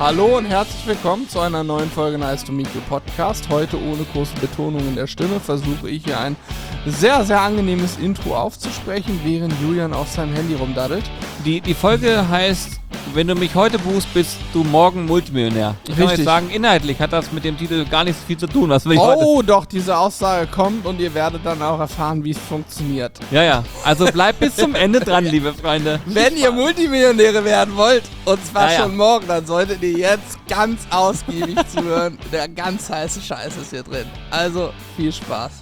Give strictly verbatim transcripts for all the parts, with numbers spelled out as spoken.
Hallo und herzlich willkommen zu einer neuen Folge Nice to Meet You Podcast. Heute ohne große Betonung in der Stimme versuche ich hier ein sehr, sehr angenehmes Intro aufzusprechen, während Julian auf seinem Handy rumdaddelt. Die, die Folge heißt, wenn du mich heute buchst, bist du morgen Multimillionär. Ich kann euch sagen, inhaltlich hat das mit dem Titel gar nicht so viel zu tun. Was will ich oh, heute? Doch, diese Aussage kommt und ihr werdet dann auch erfahren, wie es funktioniert. Ja, ja. Also bleibt bis zum Ende dran, liebe Freunde. Wenn ihr Multimillionäre werden wollt, und zwar ja, ja. schon morgen, dann solltet ihr jetzt ganz ausgiebig zuhören. Der ganz heiße Scheiß ist hier drin. Also, viel Spaß.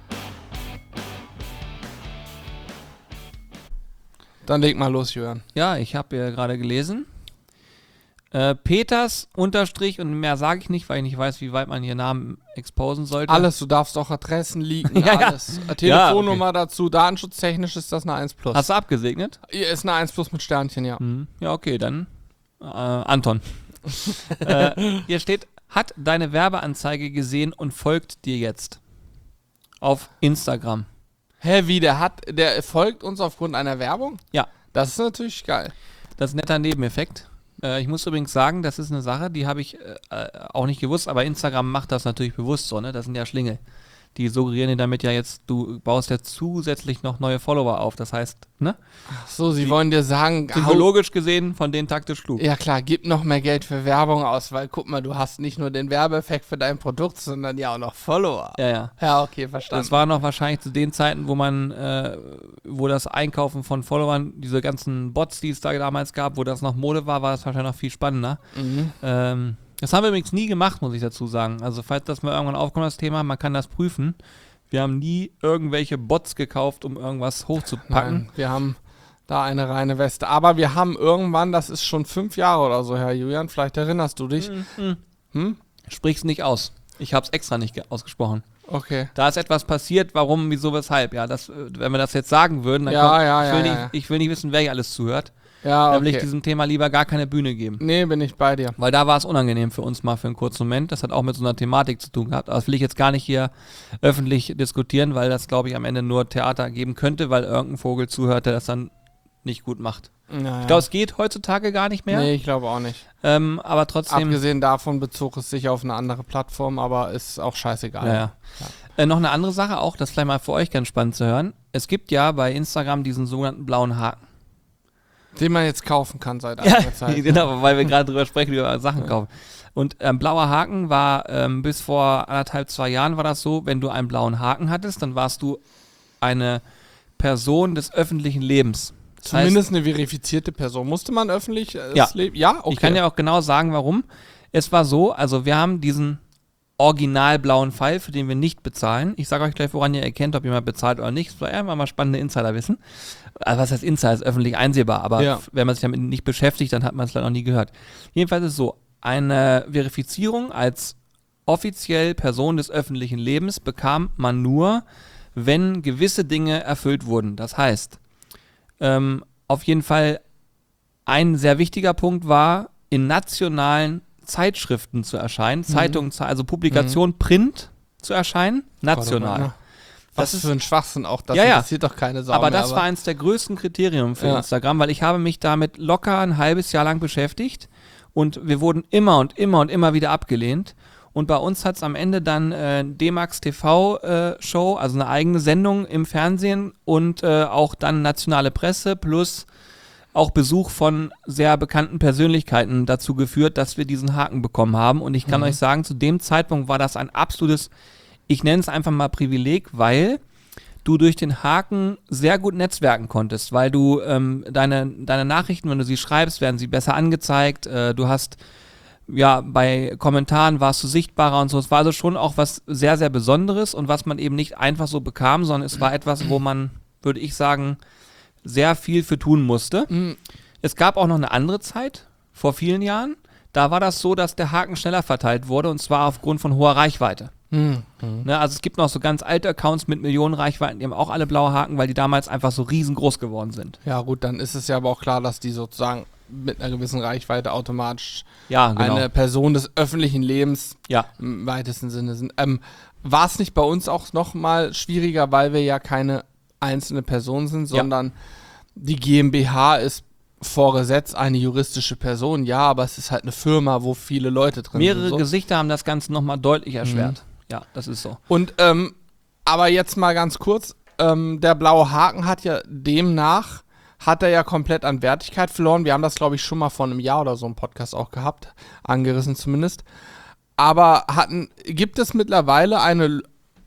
Dann leg mal los, Jörn. Ja, ich habe ja gerade gelesen. Äh, Peters Unterstrich und mehr sage ich nicht, weil ich nicht weiß, wie weit man hier Namen exposen sollte. Alles, du darfst auch Adressen leaken, ja, alles. ja. Telefonnummer ja, okay. dazu, datenschutztechnisch ist das eine eins plus. Hast du abgesegnet? Ist eine eins plus mit Sternchen, ja. Mhm. Ja, okay, dann äh, Anton. äh, hier steht, hat deine Werbeanzeige gesehen und folgt dir jetzt. Auf Instagram. Hä, wie, der hat, der folgt uns aufgrund einer Werbung? Ja. Das ist natürlich geil. Das ist ein netter Nebeneffekt. Äh, ich muss übrigens sagen, das ist eine Sache, die habe ich äh, auch nicht gewusst, aber Instagram macht das natürlich bewusst so, ne? Das sind ja Schlingel. Die suggerieren dir damit ja jetzt, du baust ja zusätzlich noch neue Follower auf. Das heißt, ne? Ach so, sie die wollen dir sagen, psychologisch gesehen von denen taktisch klug. Ja klar, gib noch mehr Geld für Werbung aus, weil guck mal, du hast nicht nur den Werbeeffekt für dein Produkt, sondern ja auch noch Follower. Ja, ja. Ja, okay, verstanden. Das war noch wahrscheinlich zu den Zeiten, wo man, äh, wo das Einkaufen von Followern, diese ganzen Bots, die es da damals gab, wo das noch Mode war, war das wahrscheinlich noch viel spannender. Mhm. Ähm, Das haben wir übrigens nie gemacht, muss ich dazu sagen. Also falls das mal irgendwann aufkommt, das Thema, man kann das prüfen. Wir haben nie irgendwelche Bots gekauft, um irgendwas hochzupacken. Nein, wir haben da eine reine Weste. Aber wir haben irgendwann, das ist schon fünf Jahre oder so, Herr Julian, vielleicht erinnerst du dich. Mhm. Hm? Sprich's nicht aus. Ich habe es extra nicht ge- ausgesprochen. Okay. Da ist etwas passiert, warum, wieso, weshalb. Ja, das, wenn wir das jetzt sagen würden, dann Ja, kommt, ja, ich, will ja, nicht, ja. ich will nicht wissen, wer hier alles zuhört. Ja, Da will ich okay. diesem Thema lieber gar keine Bühne geben. Nee, bin ich bei dir. Weil da war es unangenehm für uns mal für einen kurzen Moment. Das hat auch mit so einer Thematik zu tun gehabt. Aber das will ich jetzt gar nicht hier öffentlich diskutieren, weil das, glaube ich, am Ende nur Theater geben könnte, weil irgendein Vogel zuhört, der das dann nicht gut macht. Naja. Ich glaube, es geht heutzutage gar nicht mehr. Nee, ich glaube auch nicht. Ähm, aber trotzdem. Abgesehen davon bezog es sich auf eine andere Plattform, aber ist auch scheißegal. Ja, ja. Ja. Äh, noch eine andere Sache auch, das vielleicht mal für euch ganz spannend zu hören. Es gibt ja bei Instagram diesen sogenannten blauen Haken. Den man jetzt kaufen kann seit Ja, einiger Zeit. genau, weil wir gerade drüber sprechen, wie wir Sachen Ja. kaufen. Und ähm, blauer Haken war ähm, bis vor anderthalb, zwei Jahren war das so, wenn du einen blauen Haken hattest, dann warst du eine Person des öffentlichen Lebens. Das Zumindest heißt, eine verifizierte Person. Musste man öffentlich äh, Ja. das Leben? Ja, okay. ich kann ja auch genau sagen, warum. Es war so, also wir haben diesen original blauen Pfeil, für den wir nicht bezahlen. Ich sage euch gleich, woran ihr erkennt, ob jemand bezahlt oder nicht. Das war einfach mal spannende Insiderwissen. Also was heißt Insider? Ist öffentlich einsehbar, aber Ja. f- wenn man sich damit nicht beschäftigt, dann hat man es leider noch nie gehört. Jedenfalls ist es so, eine Verifizierung als offiziell Person des öffentlichen Lebens bekam man nur, wenn gewisse Dinge erfüllt wurden. Das heißt, ähm, auf jeden Fall ein sehr wichtiger Punkt war, in nationalen Zeitschriften zu erscheinen, Zeitungen, Ze- also Publikation, Print zu erscheinen, national. Gott, Was Das ist ist- für ein Schwachsinn auch, das Ja, ja. interessiert doch keine Sau Aber mehr, das war eins der größten Kriterien für Ja. Instagram, weil ich habe mich damit locker ein halbes Jahr lang beschäftigt und wir wurden immer und immer und immer wieder abgelehnt. Und bei uns hat es am Ende dann äh, D-Max T V-Show, also eine eigene Sendung im Fernsehen und äh, auch dann nationale Presse plus auch Besuch von sehr bekannten Persönlichkeiten dazu geführt, dass wir diesen Haken bekommen haben. Und ich kann Mhm. euch sagen, zu dem Zeitpunkt war das ein absolutes, ich nenne es einfach mal Privileg, weil du durch den Haken sehr gut netzwerken konntest, weil du ähm, deine, deine Nachrichten, wenn du sie schreibst, werden sie besser angezeigt. Äh, du hast, ja, bei Kommentaren warst du sichtbarer und so. Es war also schon auch was sehr, sehr Besonderes und was man eben nicht einfach so bekam, sondern es war etwas, wo man, würde ich sagen, sehr viel für tun musste. Mhm. Es gab auch noch eine andere Zeit, vor vielen Jahren. Da war das so, dass der Haken schneller verteilt wurde und zwar aufgrund von hoher Reichweite. Mhm. Ne, also es gibt noch so ganz alte Accounts mit Millionen Reichweiten, die haben auch alle blaue Haken, weil die damals einfach so riesengroß geworden sind. Ja gut, dann ist es ja aber auch klar, dass die sozusagen mit einer gewissen Reichweite automatisch Ja, genau. eine Person des öffentlichen Lebens ja. im weitesten Sinne sind. Ähm, war es nicht bei uns auch noch mal schwieriger, weil wir ja keine einzelne Person sind, Ja. sondern die GmbH ist vor Gesetz eine juristische Person, ja, aber es ist halt eine Firma, wo viele Leute drin Mehrere sind. So. Gesichter haben das Ganze nochmal deutlich erschwert. Mhm. Ja, das ist so. Und, ähm, aber jetzt mal ganz kurz, ähm, der blaue Haken hat ja demnach, hat er ja komplett an Wertigkeit verloren. Wir haben das, glaube ich, schon mal vor einem Jahr oder so im Podcast auch gehabt, angerissen zumindest. Aber hatten, gibt es mittlerweile eine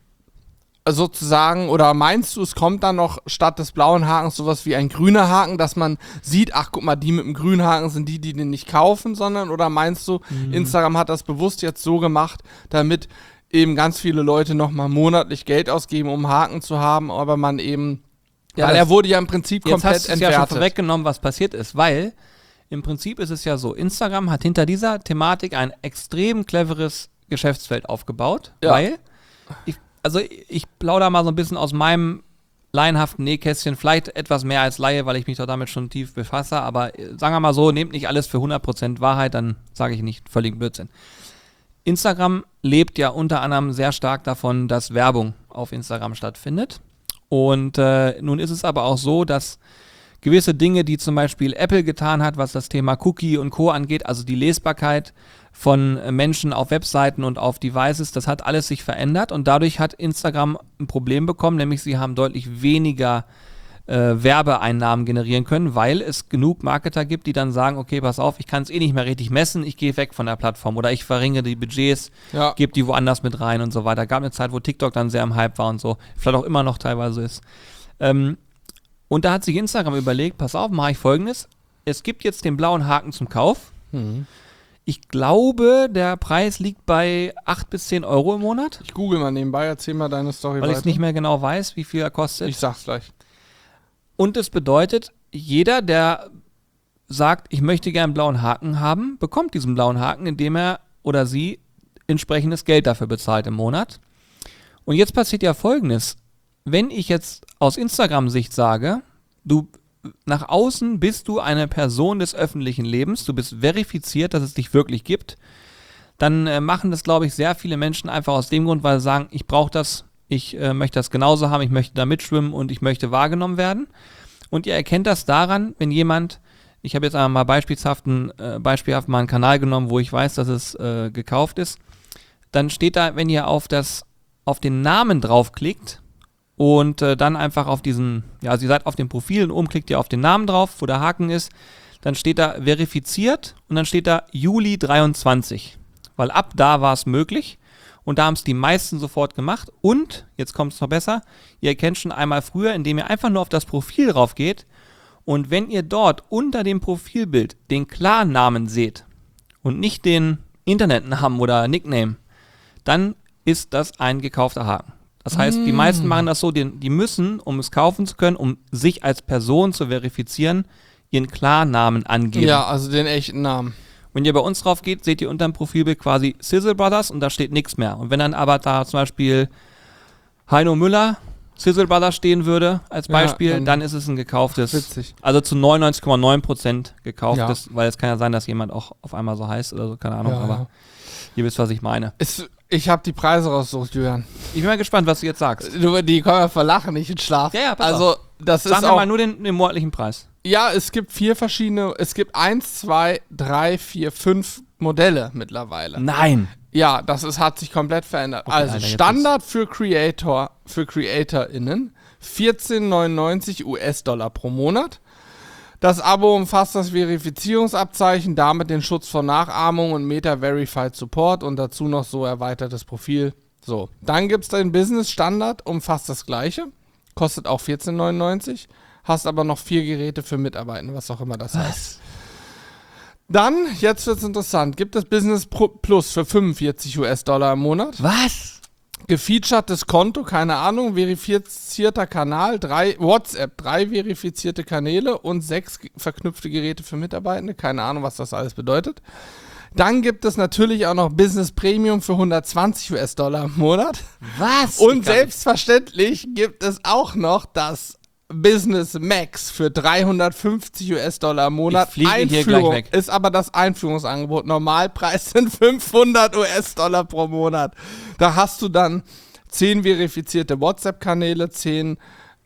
sozusagen, oder meinst du, es kommt dann noch statt des blauen Hakens sowas wie ein grüner Haken, dass man sieht, ach guck mal, die mit dem grünen Haken sind die, die den nicht kaufen, sondern, oder meinst du, mhm. Instagram hat das bewusst jetzt so gemacht, damit eben ganz viele Leute nochmal monatlich Geld ausgeben, um Haken zu haben, aber man eben, ja, weil er wurde ja im Prinzip komplett jetzt hast entwertet. Ja schon vorweggenommen, was passiert ist, weil im Prinzip ist es ja so, Instagram hat hinter dieser Thematik ein extrem cleveres Geschäftsfeld aufgebaut, ja. weil ich Also ich plaudere mal so ein bisschen aus meinem laienhaften Nähkästchen, vielleicht etwas mehr als Laie, weil ich mich doch damit schon tief befasse, aber sagen wir mal so, nehmt nicht alles für hundert Prozent Wahrheit, dann sage ich nicht völligen Blödsinn. Instagram lebt ja unter anderem sehr stark davon, dass Werbung auf Instagram stattfindet und äh, nun ist es aber auch so, dass gewisse Dinge, die zum Beispiel Apple getan hat, was das Thema Cookie und Co. angeht, also die Lesbarkeit von Menschen auf Webseiten und auf Devices, das hat alles sich verändert und dadurch hat Instagram ein Problem bekommen, nämlich sie haben deutlich weniger äh, Werbeeinnahmen generieren können, weil es genug Marketer gibt, die dann sagen, okay, pass auf, ich kann es eh nicht mehr richtig messen, ich gehe weg von der Plattform oder ich verringere die Budgets, ja. gebe die woanders mit rein und so weiter. Gab eine Zeit, wo TikTok dann sehr im Hype war und so, vielleicht auch immer noch teilweise ist. Ähm, Und da hat sich Instagram überlegt, pass auf, mache ich Folgendes. Es gibt jetzt den blauen Haken zum Kauf. Mhm. Ich glaube, der Preis liegt bei acht bis zehn Euro im Monat. Ich google mal nebenbei, erzähl mal deine Story Weil ich es nicht mehr genau weiß, wie viel er kostet. Ich sag's gleich. Und es bedeutet, jeder, der sagt, ich möchte gerne einen blauen Haken haben, bekommt diesen blauen Haken, indem er oder sie entsprechendes Geld dafür bezahlt im Monat. Und jetzt passiert ja Folgendes. Wenn ich jetzt aus Instagram-Sicht sage, du nach außen bist du eine Person des öffentlichen Lebens, du bist verifiziert, dass es dich wirklich gibt, dann äh, machen das, glaube ich, sehr viele Menschen einfach aus dem Grund, weil sie sagen, ich brauche das, ich äh, möchte das genauso haben, ich möchte da mitschwimmen und ich möchte wahrgenommen werden. Und ihr erkennt das daran, wenn jemand, ich habe jetzt einmal mal beispielhaft, ein, äh, beispielhaft mal einen Kanal genommen, wo ich weiß, dass es äh, gekauft ist, dann steht da, wenn ihr auf, das, auf den Namen draufklickt, und äh, dann einfach auf diesen, ja, also ihr seid auf dem Profil und oben klickt ihr auf den Namen drauf, wo der Haken ist, dann steht da verifiziert und dann steht da Juli dreiundzwanzig, weil ab da war es möglich und da haben es die meisten sofort gemacht und, jetzt kommt es noch besser, ihr erkennt schon einmal früher, indem ihr einfach nur auf das Profil drauf geht und wenn ihr dort unter dem Profilbild den Klarnamen seht und nicht den Internetnamen oder Nickname, dann ist das ein gekaufter Haken. Das heißt, die meisten machen das so, die, die müssen, um es kaufen zu können, um sich als Person zu verifizieren, ihren Klarnamen angeben. Ja, also den echten Namen. Wenn ihr bei uns drauf geht, seht ihr unter dem Profilbild quasi Sizzle Brothers und da steht nichts mehr. Und wenn dann aber da zum Beispiel Heino Müller, Sizzle Brothers stehen würde, als Beispiel, ja, dann, dann ist es ein gekauftes, witzig. Also zu neunundneunzig Komma neun Prozent gekauftes, ja. Weil es kann ja sein, dass jemand auch auf einmal so heißt oder so, keine Ahnung, ja, aber ja. Ihr wisst, was ich meine. Es Ich habe die Preise rausgesucht, Julian. Ich bin mal gespannt, was du jetzt sagst. Du, die können wir verlachen, nicht in Schlaf. Ja, ja, pass also, auf. Das Sag ist mir auch, mal nur den, den monatlichen Preis. Ja, es gibt vier verschiedene, es gibt eins, zwei, drei, vier, fünf Modelle mittlerweile. Nein. Ja, das ist, hat sich komplett verändert. Okay, also Alter, Standard für Creator, für CreatorInnen, vierzehn neunundneunzig US-Dollar pro Monat. Das Abo umfasst das Verifizierungsabzeichen, damit den Schutz vor Nachahmung und Meta-Verified Support und dazu noch so erweitertes Profil. So, dann gibt es den Business-Standard, umfasst das gleiche, kostet auch vierzehn neunundneunzig, hast aber noch vier Geräte für Mitarbeiter, was auch immer das was? heißt. Dann, jetzt wird's interessant, gibt es Business Plus für fünfundvierzig US-Dollar im Monat. Was? Gefeaturtes Konto, keine Ahnung, verifizierter Kanal, drei WhatsApp, drei verifizierte Kanäle und sechs verknüpfte Geräte für Mitarbeitende. Keine Ahnung, was das alles bedeutet. Dann gibt es natürlich auch noch Business Premium für hundertzwanzig US-Dollar im Monat. Was? Und selbstverständlich gibt es auch noch das Business Max für dreihundertfünfzig US-Dollar im Monat. Ich fliege hier gleich weg. Ist aber das Einführungsangebot. Normalpreis sind fünfhundert US-Dollar pro Monat. Da hast du dann zehn verifizierte WhatsApp-Kanäle, zehn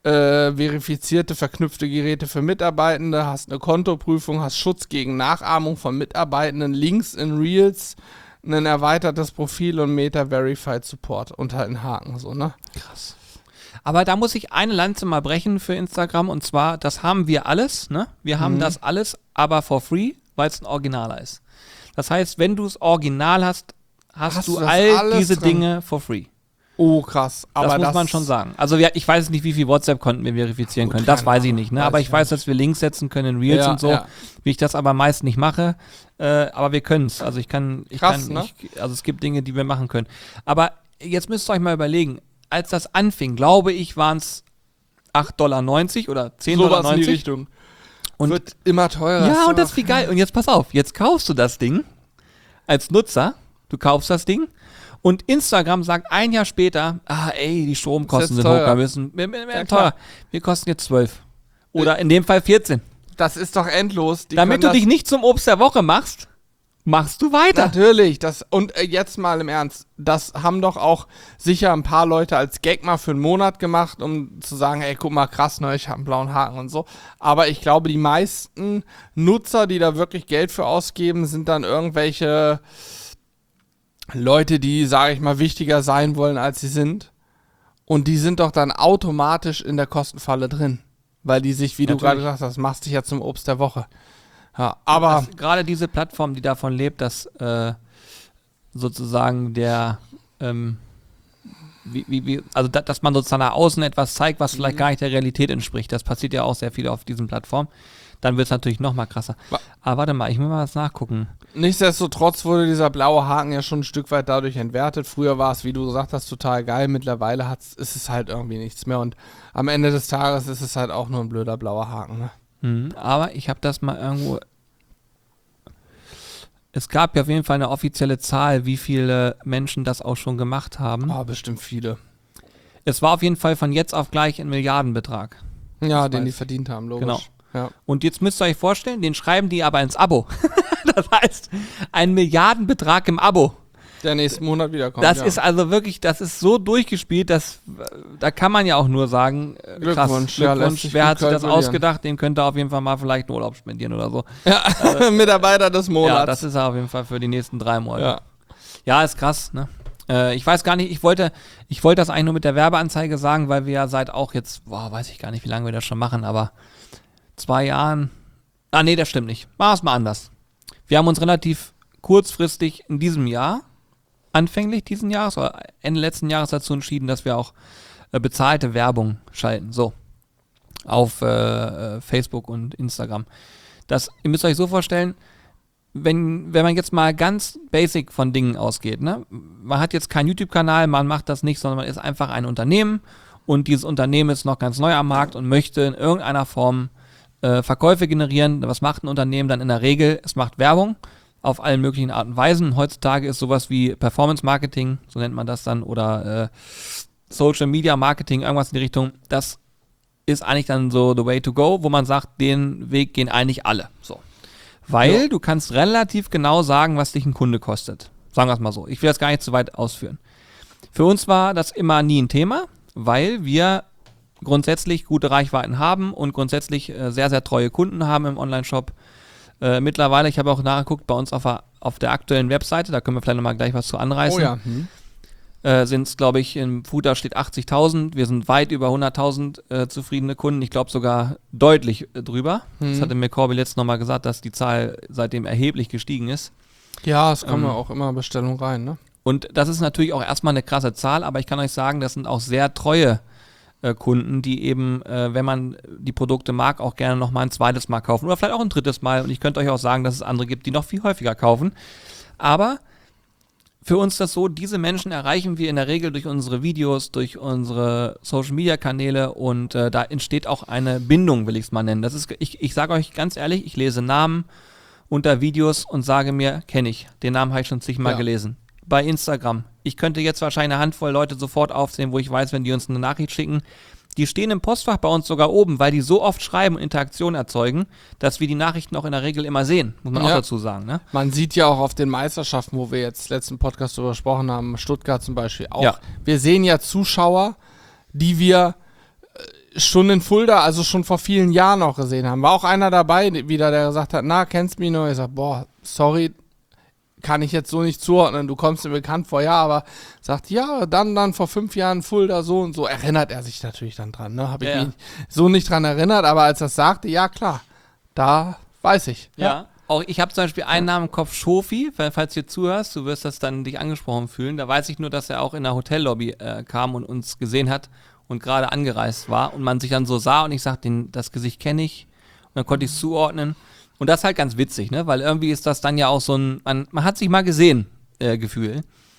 äh, verifizierte, verknüpfte Geräte für Mitarbeitende, hast eine Kontoprüfung, hast Schutz gegen Nachahmung von Mitarbeitenden, Links in Reels, ein erweitertes Profil und Meta-Verified Support und halt einen Haken, so, ne? Krass. Aber da muss ich eine Lanze mal brechen für Instagram, und zwar, das haben wir alles, ne? Wir haben Mhm. das alles, aber for free, weil es ein Originaler ist. Das heißt, wenn du es original hast, hast, Hast du du das all alles diese drin? Dinge for free. Oh, krass. Aber das muss das man schon sagen. Also ja, ich weiß nicht, wie viele WhatsApp-Konten wir verifizieren Gut, können. Das keine weiß ich Ahnung. nicht. Ne? Weiß Aber ich ich weiß, nicht. dass wir Links setzen können in Reels Ja, und so. ja. Wie ich das aber meist nicht mache. Äh, aber wir können es. Also ich kann, ich Krass, kann, ne? ich, also es gibt Dinge, die wir machen können. Aber jetzt müsst ihr euch mal überlegen, als das anfing, glaube ich, waren es acht Dollar neunzig oder zehn Dollar sowas in die neunzig. Richtung. Und Wird immer teurer. ja, ist und das doch- ist wie geil. Und jetzt pass auf, jetzt kaufst du das Ding als Nutzer, du kaufst das Ding und Instagram sagt ein Jahr später, ah ey, die Stromkosten Ist sind jetzt hoch, teuer. wir müssen, wir, wir, wir Ja, teuer. klar. Wir kosten jetzt zwölf. Oder in dem Fall vierzehn. Das ist doch endlos. Die Damit können du das dich nicht zum Obst der Woche machst, machst du weiter. Natürlich, das und äh, jetzt mal im Ernst, das haben doch auch sicher ein paar Leute als Gag mal für einen Monat gemacht, um zu sagen, ey, guck mal, krass, ne, ich habe einen blauen Haken und so. Aber ich glaube, die meisten Nutzer, die da wirklich Geld für ausgeben, sind dann irgendwelche Leute, die, sage ich mal, wichtiger sein wollen, als sie sind. Und die sind doch dann automatisch in der Kostenfalle drin, weil die sich, wie du Natürlich. gerade gesagt hast, machst dich ja zum Obst der Woche. Ja, aber Das- gerade diese Plattform, die davon lebt, dass äh, sozusagen der, ähm, wie, wie, wie, also da, dass man sozusagen nach außen etwas zeigt, was vielleicht gar nicht der Realität entspricht. Das passiert ja auch sehr viel auf diesen Plattformen. Dann wird es natürlich noch mal krasser. Wa- Aber warte mal, ich muss mal was nachgucken. nichtsdestotrotz wurde dieser blaue Haken ja schon ein Stück weit dadurch entwertet. Früher war es, wie du gesagt hast, total geil. Mittlerweile hat's, ist es halt irgendwie nichts mehr. Und am Ende des Tages ist es halt auch nur ein blöder blauer Haken. Ne? Mhm, aber ich habe das mal irgendwo. Es gab ja auf jeden Fall eine offizielle Zahl, wie viele Menschen das auch schon gemacht haben. Ah, bestimmt viele. Es war auf jeden Fall von jetzt auf gleich ein Milliardenbetrag. Ja, Das den weiß die ich. verdient haben, logisch. Genau. Ja. Und jetzt müsst ihr euch vorstellen, den schreiben die aber ins Abo. Das heißt, ein Milliardenbetrag im Abo. Der nächsten Monat wiederkommt. Das ja. ist also wirklich, das ist so durchgespielt, dass äh, da kann man ja auch nur sagen, äh, krass, Glückwunsch, ja, lässt Glückwunsch. sich Wer gut hat sich das kalkulieren. ausgedacht? Dem könnte auf jeden Fall mal vielleicht einen Urlaub spendieren oder so. ja. Mitarbeiter des Monats. Ja, das ist er auf jeden Fall für die nächsten drei Monate. ja. Ja, ist krass, ne? Äh, ich weiß gar nicht, ich wollte, ich wollte das eigentlich nur mit der Werbeanzeige sagen, weil wir ja seit auch jetzt, boah, weiß ich gar nicht, wie lange wir das schon machen, aber zwei Jahren. Ah, nee, das stimmt nicht. Mach es mal anders. Wir haben uns relativ kurzfristig in diesem Jahr, anfänglich diesen Jahres oder Ende letzten Jahres dazu entschieden, dass wir auch äh, bezahlte Werbung schalten. So. Auf äh, äh, Facebook und Instagram. Das, ihr müsst euch so vorstellen, wenn, wenn man jetzt mal ganz basic von Dingen ausgeht, ne? Man hat jetzt keinen YouTube-Kanal, man macht das nicht, sondern man ist einfach ein Unternehmen und dieses Unternehmen ist noch ganz neu am Markt und möchte in irgendeiner Form äh, Verkäufe generieren. Was macht ein Unternehmen dann in der Regel? Es macht Werbung auf allen möglichen Arten und Weisen. Heutzutage ist sowas wie Performance Marketing, so nennt man das dann, oder äh, Social Media Marketing, irgendwas in die Richtung. Das ist eigentlich dann so the way to go, wo man sagt, den Weg gehen eigentlich alle. So. Weil Ja. du kannst relativ genau sagen, was dich ein Kunde kostet. Sagen wir es mal so. Ich will das gar nicht zu weit ausführen. Für uns war das immer nie ein Thema, weil wir grundsätzlich gute Reichweiten haben und grundsätzlich äh, sehr, sehr treue Kunden haben im Online-Shop. Äh, mittlerweile, ich habe auch nachgeguckt, bei uns auf der, auf der aktuellen Webseite, da können wir vielleicht nochmal gleich was zu anreißen. Oh ja. Hm. Äh, sind es, glaube ich, im Footer steht achtzigtausend. Wir sind weit über hunderttausend äh, zufriedene Kunden. Ich glaube sogar deutlich äh, drüber. Das Mhm. hatte mir Corby letztens nochmal gesagt, dass die Zahl seitdem erheblich gestiegen ist. Ja, es kommen Ähm, ja auch immer Bestellungen rein, ne? Und das ist natürlich auch erstmal eine krasse Zahl, aber ich kann euch sagen, das sind auch sehr treue äh, Kunden, die eben, äh, wenn man die Produkte mag, auch gerne nochmal ein zweites Mal kaufen oder vielleicht auch ein drittes Mal. Und ich könnte euch auch sagen, dass es andere gibt, die noch viel häufiger kaufen. Aber für uns ist das so, diese Menschen erreichen wir in der Regel durch unsere Videos, durch unsere Social-Media-Kanäle und äh, da entsteht auch eine Bindung, will ich es mal nennen. Das ist, ich, ich sage euch ganz ehrlich, ich lese Namen unter Videos und sage mir, kenne ich, den Namen habe ich schon zigmal Ja. gelesen. Bei Instagram. Ich könnte jetzt wahrscheinlich eine Handvoll Leute sofort aufzählen, wo ich weiß, wenn die uns eine Nachricht schicken, die stehen im Postfach bei uns sogar oben, weil die so oft schreiben und Interaktion erzeugen, dass wir die Nachrichten auch in der Regel immer sehen, muss man auch Ja. dazu sagen. Ne? Man sieht ja auch auf den Meisterschaften, wo wir jetzt letzten Podcast darüber gesprochen haben, Stuttgart zum Beispiel auch. Ja. Wir sehen ja Zuschauer, die wir äh, schon in Fulda, also schon vor vielen Jahren auch gesehen haben. War auch einer dabei, wieder, der gesagt hat, na, kennst du mich noch? Ich sag, boah, sorry, kann ich jetzt so nicht zuordnen, du kommst mir bekannt vor, ja, aber sagt, ja, dann, dann vor fünf Jahren Fulda so und so, erinnert er sich natürlich dann dran, ne, habe ich ja. mich so nicht dran erinnert, aber als er das sagte, ja klar, da weiß ich. Ja, ja. Auch ich habe zum Beispiel einen Namen im Kopf, Shofi, falls du hier zuhörst, du wirst das dann dich angesprochen fühlen, da weiß ich nur, dass er auch in der Hotellobby äh, kam und uns gesehen hat und gerade angereist war und man sich dann so sah und ich sagte, das Gesicht kenne ich und dann konnte ich es zuordnen. Und das ist halt ganz witzig, ne? Weil irgendwie ist das dann ja auch so ein, man, man hat sich mal gesehen, äh, Gefühl.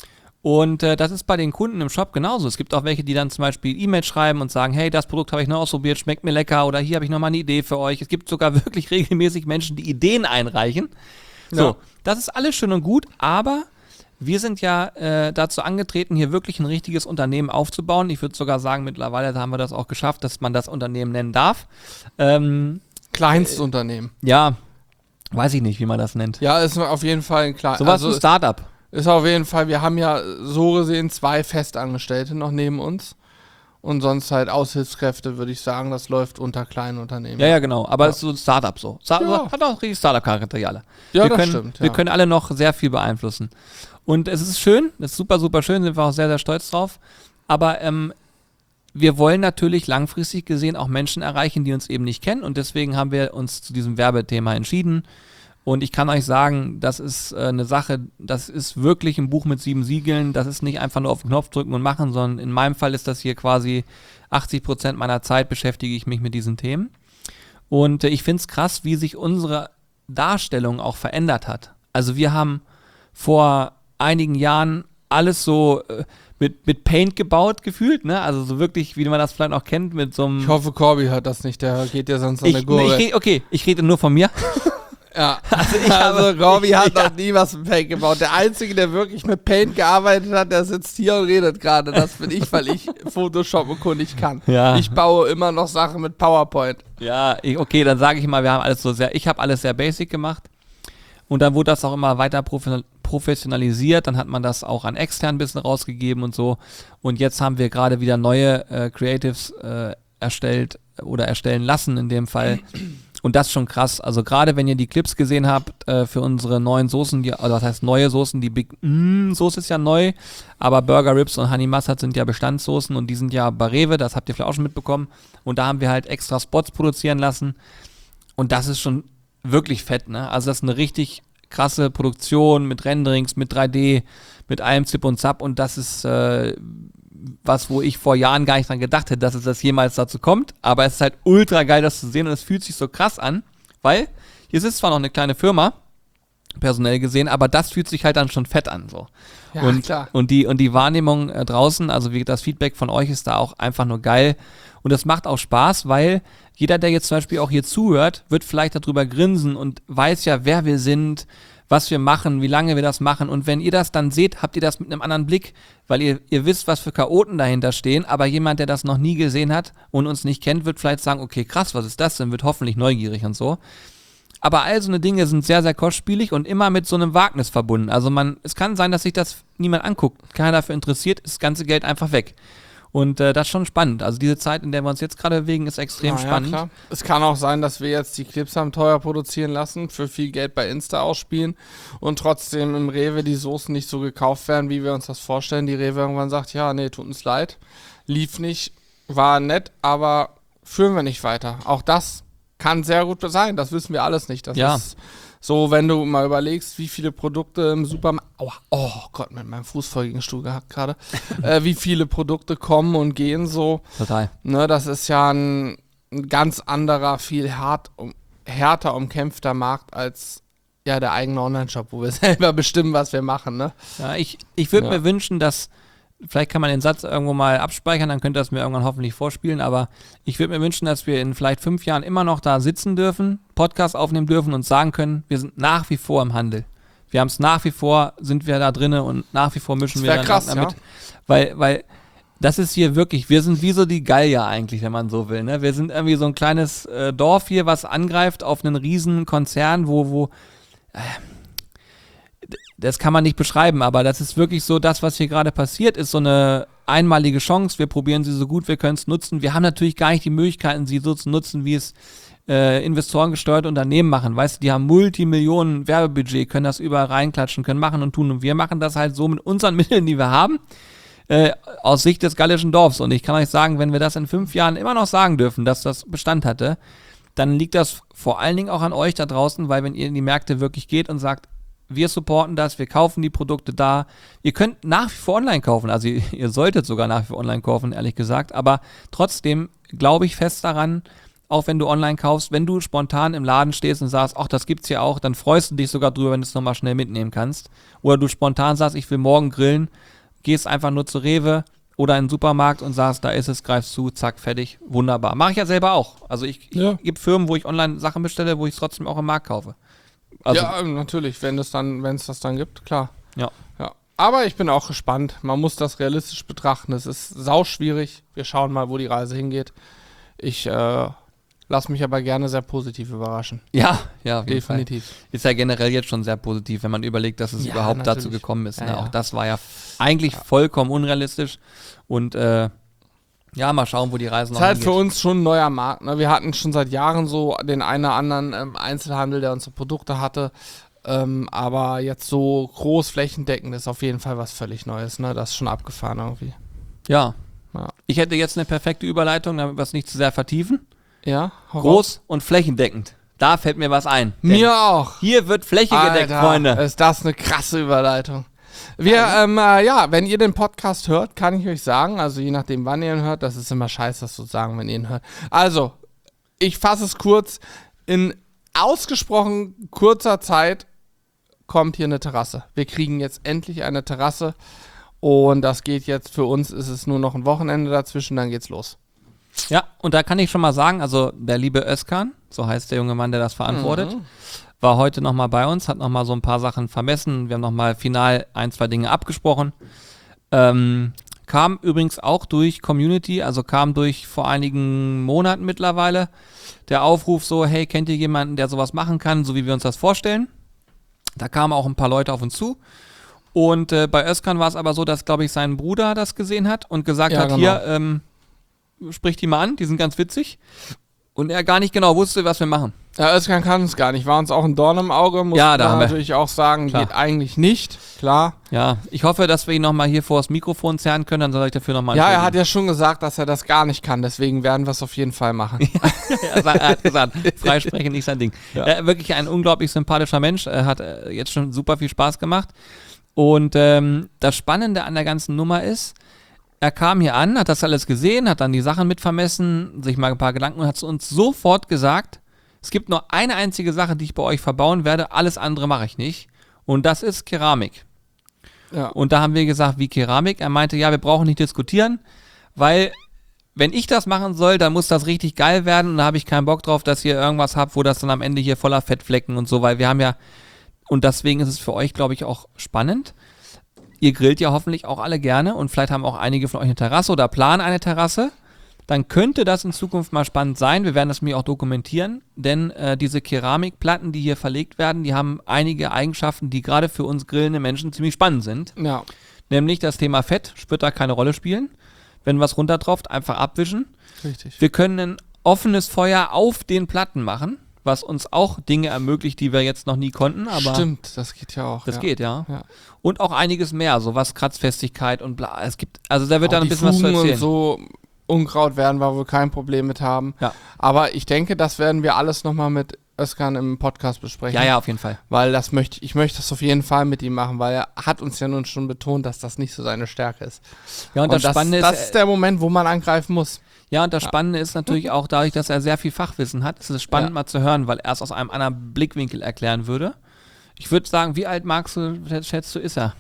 Und äh, das ist bei den Kunden im Shop genauso. Es gibt auch welche, die dann zum Beispiel E-Mails schreiben und sagen, hey, das Produkt habe ich noch ausprobiert, schmeckt mir lecker oder hier habe ich nochmal eine Idee für euch. Es gibt sogar wirklich regelmäßig Menschen, die Ideen einreichen. So, ja. Das ist alles schön und gut, aber wir sind ja äh, dazu angetreten, hier wirklich ein richtiges Unternehmen aufzubauen. Ich würde sogar sagen, mittlerweile haben wir das auch geschafft, dass man das Unternehmen nennen darf. Ähm, Kleinstunternehmen. Äh, ja, weiß ich nicht, wie man das nennt. Ja, ist auf jeden Fall ein kleines. So was also ein Startup. Ist auf jeden Fall, wir haben ja so gesehen zwei Festangestellte noch neben uns und sonst halt Aushilfskräfte, würde ich sagen, das läuft unter kleinen Unternehmen. Ja, ja, genau, aber es ja. ist so ein Startup so. Star- ja. Hat auch richtig Startup-Charaktere. Ja, wir das können, stimmt. Ja. Wir können alle noch sehr viel beeinflussen. Und es ist schön, es ist super, super schön, sind wir auch sehr, sehr stolz drauf. Aber ähm, wir wollen natürlich langfristig gesehen auch Menschen erreichen, die uns eben nicht kennen und deswegen haben wir uns zu diesem Werbethema entschieden. Und ich kann euch sagen, das ist äh, eine Sache, das ist wirklich ein Buch mit sieben Siegeln. Das ist nicht einfach nur auf den Knopf drücken und machen, sondern in meinem Fall ist das hier quasi achtzig Prozent meiner Zeit beschäftige ich mich mit diesen Themen. Und äh, ich finde es krass, wie sich unsere Darstellung auch verändert hat. Also wir haben vor einigen Jahren alles so äh, mit, mit Paint gebaut gefühlt, ne? Also so wirklich, wie man das vielleicht auch kennt, mit so einem... Ich hoffe, Corby hört das nicht, der geht ja sonst so eine ich, Gurke. Ne, ich red, okay, ich rede nur von mir. Ja, also, ich also habe, Corby hat ja. noch nie was mit Paint gebaut. Der Einzige, der wirklich mit Paint gearbeitet hat, der sitzt hier und redet gerade. Das bin ich, weil ich Photoshop und Co. nicht kann. Ja. Ich baue immer noch Sachen mit PowerPoint. Ja, ich, okay, dann sage ich mal, wir haben alles so sehr, ich habe alles sehr basic gemacht. Und dann wurde das auch immer weiter professionalisiert. Dann hat man das auch an extern ein bisschen rausgegeben und so. Und jetzt haben wir gerade wieder neue äh, Creatives äh, erstellt oder erstellen lassen in dem Fall. Und das ist schon krass. Also gerade wenn ihr die Clips gesehen habt äh, für unsere neuen Soßen, die, also das heißt neue Soßen, die Big mm, Soße ist ja neu, aber Burger Ribs und Honey Mustard sind ja Bestandssoßen und die sind ja bei Rewe, das habt ihr vielleicht auch schon mitbekommen. Und da haben wir halt extra Spots produzieren lassen. Und das ist schon wirklich fett, ne? Also das ist eine richtig krasse Produktion mit Renderings, mit drei D, mit allem Zip und Zap und das ist äh, was, wo ich vor Jahren gar nicht dran gedacht hätte, dass es das jemals dazu kommt, aber es ist halt ultra geil, das zu sehen und es fühlt sich so krass an, weil hier ist zwar noch eine kleine Firma, personell gesehen, aber das fühlt sich halt dann schon fett an, so. Ja, und, klar. Und die, und die Wahrnehmung äh, draußen, also wie das Feedback von euch ist da auch einfach nur geil und das macht auch Spaß, weil jeder, der jetzt zum Beispiel auch hier zuhört, wird vielleicht darüber grinsen und weiß ja, wer wir sind, was wir machen, wie lange wir das machen. Und wenn ihr das dann seht, habt ihr das mit einem anderen Blick, weil ihr, ihr wisst, was für Chaoten dahinter stehen. Aber jemand, der das noch nie gesehen hat und uns nicht kennt, wird vielleicht sagen, okay, krass, was ist das denn? Wird hoffentlich neugierig und so. Aber all so eine Dinge sind sehr, sehr kostspielig und immer mit so einem Wagnis verbunden. Also man, es kann sein, dass sich das niemand anguckt, keiner dafür interessiert, ist das ganze Geld einfach weg. Und äh, das ist schon spannend. Also diese Zeit, in der wir uns jetzt gerade bewegen, ist extrem ja, spannend. Ja, klar. Es kann auch sein, dass wir jetzt die Clips haben teuer produzieren lassen, für viel Geld bei Insta ausspielen und trotzdem im Rewe die Soßen nicht so gekauft werden, wie wir uns das vorstellen. Die Rewe irgendwann sagt, ja, nee, tut uns leid, lief nicht, war nett, aber führen wir nicht weiter. Auch das kann sehr gut sein, das wissen wir alles nicht. Das ja. ist so, wenn du mal überlegst, wie viele Produkte im Supermarkt, oh, oh Gott, mit meinem Fuß voll gegen den Stuhl gehackt gerade, äh, wie viele Produkte kommen und gehen so. Total. Ne, das ist ja ein, ein ganz anderer, viel hart, um, härter umkämpfter Markt als ja der eigene Online-Shop, wo wir selber bestimmen, was wir machen. Ne? Ja, ich, ich würde ja. mir wünschen, dass vielleicht kann man den Satz irgendwo mal abspeichern, dann könnt ihr das mir irgendwann hoffentlich vorspielen, aber ich würde mir wünschen, dass wir in vielleicht fünf Jahren immer noch da sitzen dürfen, Podcast aufnehmen dürfen und sagen können, wir sind nach wie vor im Handel. Wir haben es nach wie vor, sind wir da drinnen und nach wie vor mischen wir dann krass, damit. Ja. Weil, weil das ist hier wirklich, wir sind wie so die Gallier eigentlich, wenn man so will. Ne? Wir sind irgendwie so ein kleines äh, Dorf hier, was angreift auf einen riesen Konzern, wo, wo äh, das kann man nicht beschreiben, aber das ist wirklich so, das, was hier gerade passiert, ist so eine einmalige Chance, wir probieren sie so gut wir können es nutzen. Wir haben natürlich gar nicht die Möglichkeiten, sie so zu nutzen, wie es äh, investorengesteuerte Unternehmen machen. Weißt du, die haben Multimillionen Werbebudget, können das überall reinklatschen, können machen und tun. Und wir machen das halt so mit unseren Mitteln, die wir haben, äh, aus Sicht des gallischen Dorfs. Und ich kann euch sagen, wenn wir das in fünf Jahren immer noch sagen dürfen, dass das Bestand hatte, dann liegt das vor allen Dingen auch an euch da draußen, weil wenn ihr in die Märkte wirklich geht und sagt, wir supporten das, wir kaufen die Produkte da. Ihr könnt nach wie vor online kaufen, also ihr, ihr solltet sogar nach wie vor online kaufen, ehrlich gesagt, aber trotzdem glaube ich fest daran, auch wenn du online kaufst, wenn du spontan im Laden stehst und sagst, ach, das gibt's hier auch, dann freust du dich sogar drüber, wenn du es nochmal schnell mitnehmen kannst. Oder du spontan sagst, ich will morgen grillen, gehst einfach nur zu Rewe oder in den Supermarkt und sagst, da ist es, greifst zu, zack, fertig, wunderbar. Mache ich ja selber auch. Also ich, ich Ja. gibt Firmen, wo ich online Sachen bestelle, wo ich es trotzdem auch im Markt kaufe. Also, ja, natürlich, wenn es dann, wenn es das dann gibt, klar. Ja. Ja. Aber ich bin auch gespannt. Man muss das realistisch betrachten. Es ist sauschwierig. Wir schauen mal, wo die Reise hingeht. Ich äh, lasse mich aber gerne sehr positiv überraschen. Ja, ja, auf jeden Definitiv. Fall. Ist ja generell jetzt schon sehr positiv, wenn man überlegt, dass es Ja, überhaupt dazu natürlich. gekommen ist. Ja, Ne? ja. Auch das war ja eigentlich vollkommen unrealistisch. Und äh, ja, mal schauen, wo die Reise noch Ist halt für hingeht. uns schon ein neuer Markt. Ne? Wir hatten schon seit Jahren so den einen oder anderen ähm, Einzelhandel, der unsere Produkte hatte. Ähm, aber jetzt so groß flächendeckend ist auf jeden Fall was völlig Neues. Ne? Das ist schon abgefahren irgendwie. Ja. Ja. Ich hätte jetzt eine perfekte Überleitung, damit wir es nicht zu sehr vertiefen. Ja? hau raus. Groß und flächendeckend. Da fällt mir was ein. Denn Mir auch. hier wird Fläche gedeckt, Alter, Freunde. Ist das eine krasse Überleitung. Wir, ähm, äh, ja, wenn ihr den Podcast hört, kann ich euch sagen, also je nachdem, wann ihr ihn hört, das ist immer scheiße, das zu sagen, wenn ihr ihn hört. Also, ich fasse es kurz. In ausgesprochen kurzer Zeit kommt hier eine Terrasse. Wir kriegen jetzt endlich eine Terrasse und das geht jetzt, für uns ist es nur noch ein Wochenende dazwischen, dann geht's los. Ja, und da kann ich schon mal sagen, also der liebe Özkan, so heißt der junge Mann, der das verantwortet, Mhm. war heute nochmal bei uns, hat nochmal so ein paar Sachen vermessen. Wir haben nochmal final ein, zwei Dinge abgesprochen. Ähm, kam übrigens auch durch Community, also kam durch vor einigen Monaten mittlerweile der Aufruf so, hey, kennt ihr jemanden, der sowas machen kann, so wie wir uns das vorstellen? Da kamen auch ein paar Leute auf uns zu. Und äh, bei Özkan war es aber so, dass, glaube ich, sein Bruder das gesehen hat und gesagt Ja, hat, genau. hier, ähm, sprich die mal an, die sind ganz witzig. Und er gar nicht genau wusste, was wir machen. Ja, Özkan kann es gar nicht. War uns auch ein Dorn im Auge, muss Ja, da man haben wir- natürlich auch sagen, Klar. geht eigentlich nicht, klar. Ja, ich hoffe, dass wir ihn nochmal hier vor das Mikrofon zerren können, dann soll ich dafür nochmal Ja, er hat ja schon gesagt, dass er das gar nicht kann, deswegen werden wir es auf jeden Fall machen. er sa- er hat gesagt, freisprechen nicht sein Ding. Ja. Äh, wirklich ein unglaublich sympathischer Mensch, er hat äh, jetzt schon super viel Spaß gemacht. Und ähm, das Spannende an der ganzen Nummer ist, er kam hier an, hat das alles gesehen, hat dann die Sachen mit vermessen, sich mal ein paar Gedanken und hat zu uns sofort gesagt, es gibt nur eine einzige Sache, die ich bei euch verbauen werde, alles andere mache ich nicht. Und das ist Keramik. Ja. Und da haben wir gesagt, wie Keramik? Er meinte, ja, wir brauchen nicht diskutieren, weil wenn ich das machen soll, dann muss das richtig geil werden und da habe ich keinen Bock drauf, dass ihr irgendwas habt, wo das dann am Ende hier voller Fettflecken und so, weil wir haben ja, und deswegen ist es für euch, glaube ich, auch spannend. Ihr grillt ja hoffentlich auch alle gerne und vielleicht haben auch einige von euch eine Terrasse oder planen eine Terrasse. Dann könnte das in Zukunft mal spannend sein. Wir werden das mir auch dokumentieren, denn äh, diese Keramikplatten, die hier verlegt werden, die haben einige Eigenschaften, die gerade für uns grillende Menschen ziemlich spannend sind. Ja, Nämlich das Thema Fett wird da keine Rolle spielen. Wenn was runtertropft, einfach abwischen. richtig. Wir können ein offenes Feuer auf den Platten machen, was uns auch Dinge ermöglicht, die wir jetzt noch nie konnten. Aber Stimmt, das geht ja auch. das ja. geht, ja. Ja. Und auch einiges mehr, so was Kratzfestigkeit und bla. Es gibt, also da wird Auch dann ein die bisschen was zu Fugen erzählen. und so, Unkraut werden wir wohl kein Problem mit haben. Ja. Aber ich denke, das werden wir alles nochmal mit Özkan im Podcast besprechen. Ja, ja, auf jeden Fall. Weil das möchte ich möchte das auf jeden Fall mit ihm machen, weil er hat uns ja nun schon betont, dass das nicht so seine Stärke ist. Ja, und, Und das, das, Spannende das ist, ist der Moment, wo man angreifen muss. ja, und das Spannende ist natürlich auch dadurch, dass er sehr viel Fachwissen hat, ist es spannend Ja. mal zu hören, weil er es aus einem anderen Blickwinkel erklären würde. Ich würde sagen, wie alt magst du, schätzt du, ist er?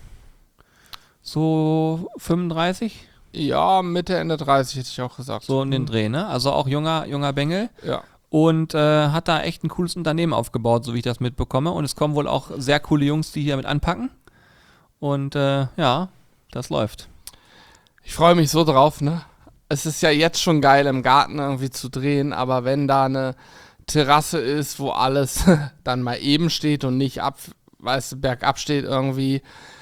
So fünfunddreißig? Ja, Mitte, Ende dreißig hätte ich auch gesagt. So in den Dreh, ne? Also auch junger, junger Bengel. Ja. Und äh, hat da echt ein cooles Unternehmen aufgebaut, so wie ich das mitbekomme. Und es kommen wohl auch sehr coole Jungs, die hier mit anpacken. Und äh, ja, das läuft. Ich freue mich so drauf, ne? Es ist ja jetzt schon geil, im Garten irgendwie zu drehen, aber wenn da eine Terrasse ist, wo alles dann mal eben steht und nicht ab, weißt du, bergab steht irgendwie,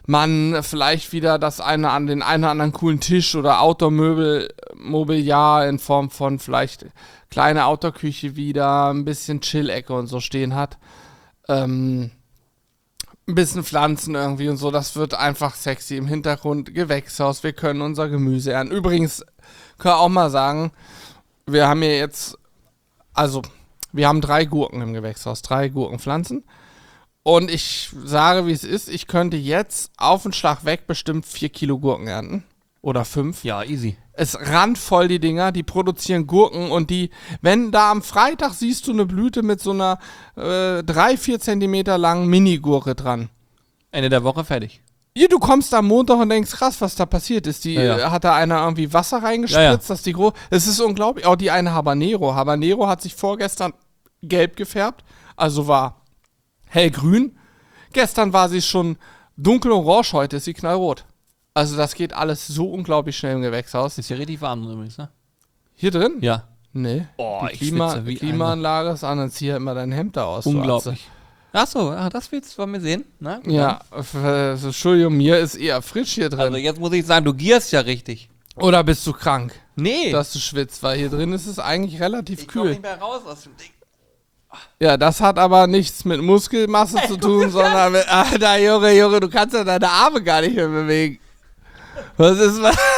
man vielleicht wieder das eine an den einen oder anderen coolen Tisch oder Outdoor-Möbel, Mobiliar in Form von vielleicht kleine Outdoor-Küche wieder, ein bisschen Chill-Ecke und so stehen hat. Ähm, ein bisschen Pflanzen irgendwie und so, das wird einfach sexy im Hintergrund. Gewächshaus, wir können unser Gemüse ernten. Übrigens, können wir auch mal sagen, wir haben hier jetzt, also, wir haben drei Gurken im Gewächshaus, drei Gurkenpflanzen. Und ich sage, wie es ist, ich könnte jetzt auf den Schlag weg bestimmt vier Kilo Gurken ernten. Oder fünf. Ja, easy. Es randvoll die Dinger, die produzieren Gurken und die, wenn da am Freitag siehst du eine Blüte mit so einer äh, drei, vier Zentimeter langen Mini-Gurke dran. Ende der Woche fertig. Ja, du kommst am Montag und denkst, krass, was da passiert ist. Die, Ja, ja. äh, hat da einer irgendwie Wasser reingespritzt, Ja, ja. dass die groß. Es ist unglaublich. Auch die eine Habanero. Habanero hat sich vorgestern gelb gefärbt, also war hellgrün. Gestern war sie schon dunkelorange, heute ist sie knallrot. Also das geht alles so unglaublich schnell im Gewächshaus. Ist ja richtig warm übrigens, ne? Hier drin? Ja. Nee. Oh, die ich Klima schwitze wie Klimaanlage ist an, dann zieh halt immer dein Hemd da aus. du Unglaublich. Achso, ach, das willst du von mir sehen? Na, Atze. Ja, f- f- Entschuldigung, mir ist eher frisch hier drin. Also jetzt muss ich sagen, du gierst ja richtig. Oder bist du krank, Nee. dass du schwitzt? Weil hier drin ist es eigentlich relativ ich komme kühl. nicht mehr raus aus dem Ding. Ja, das hat aber nichts mit Muskelmasse zu tun, sondern mit, Alter, Junge, Junge, du kannst ja deine Arme gar nicht mehr bewegen. Was ist,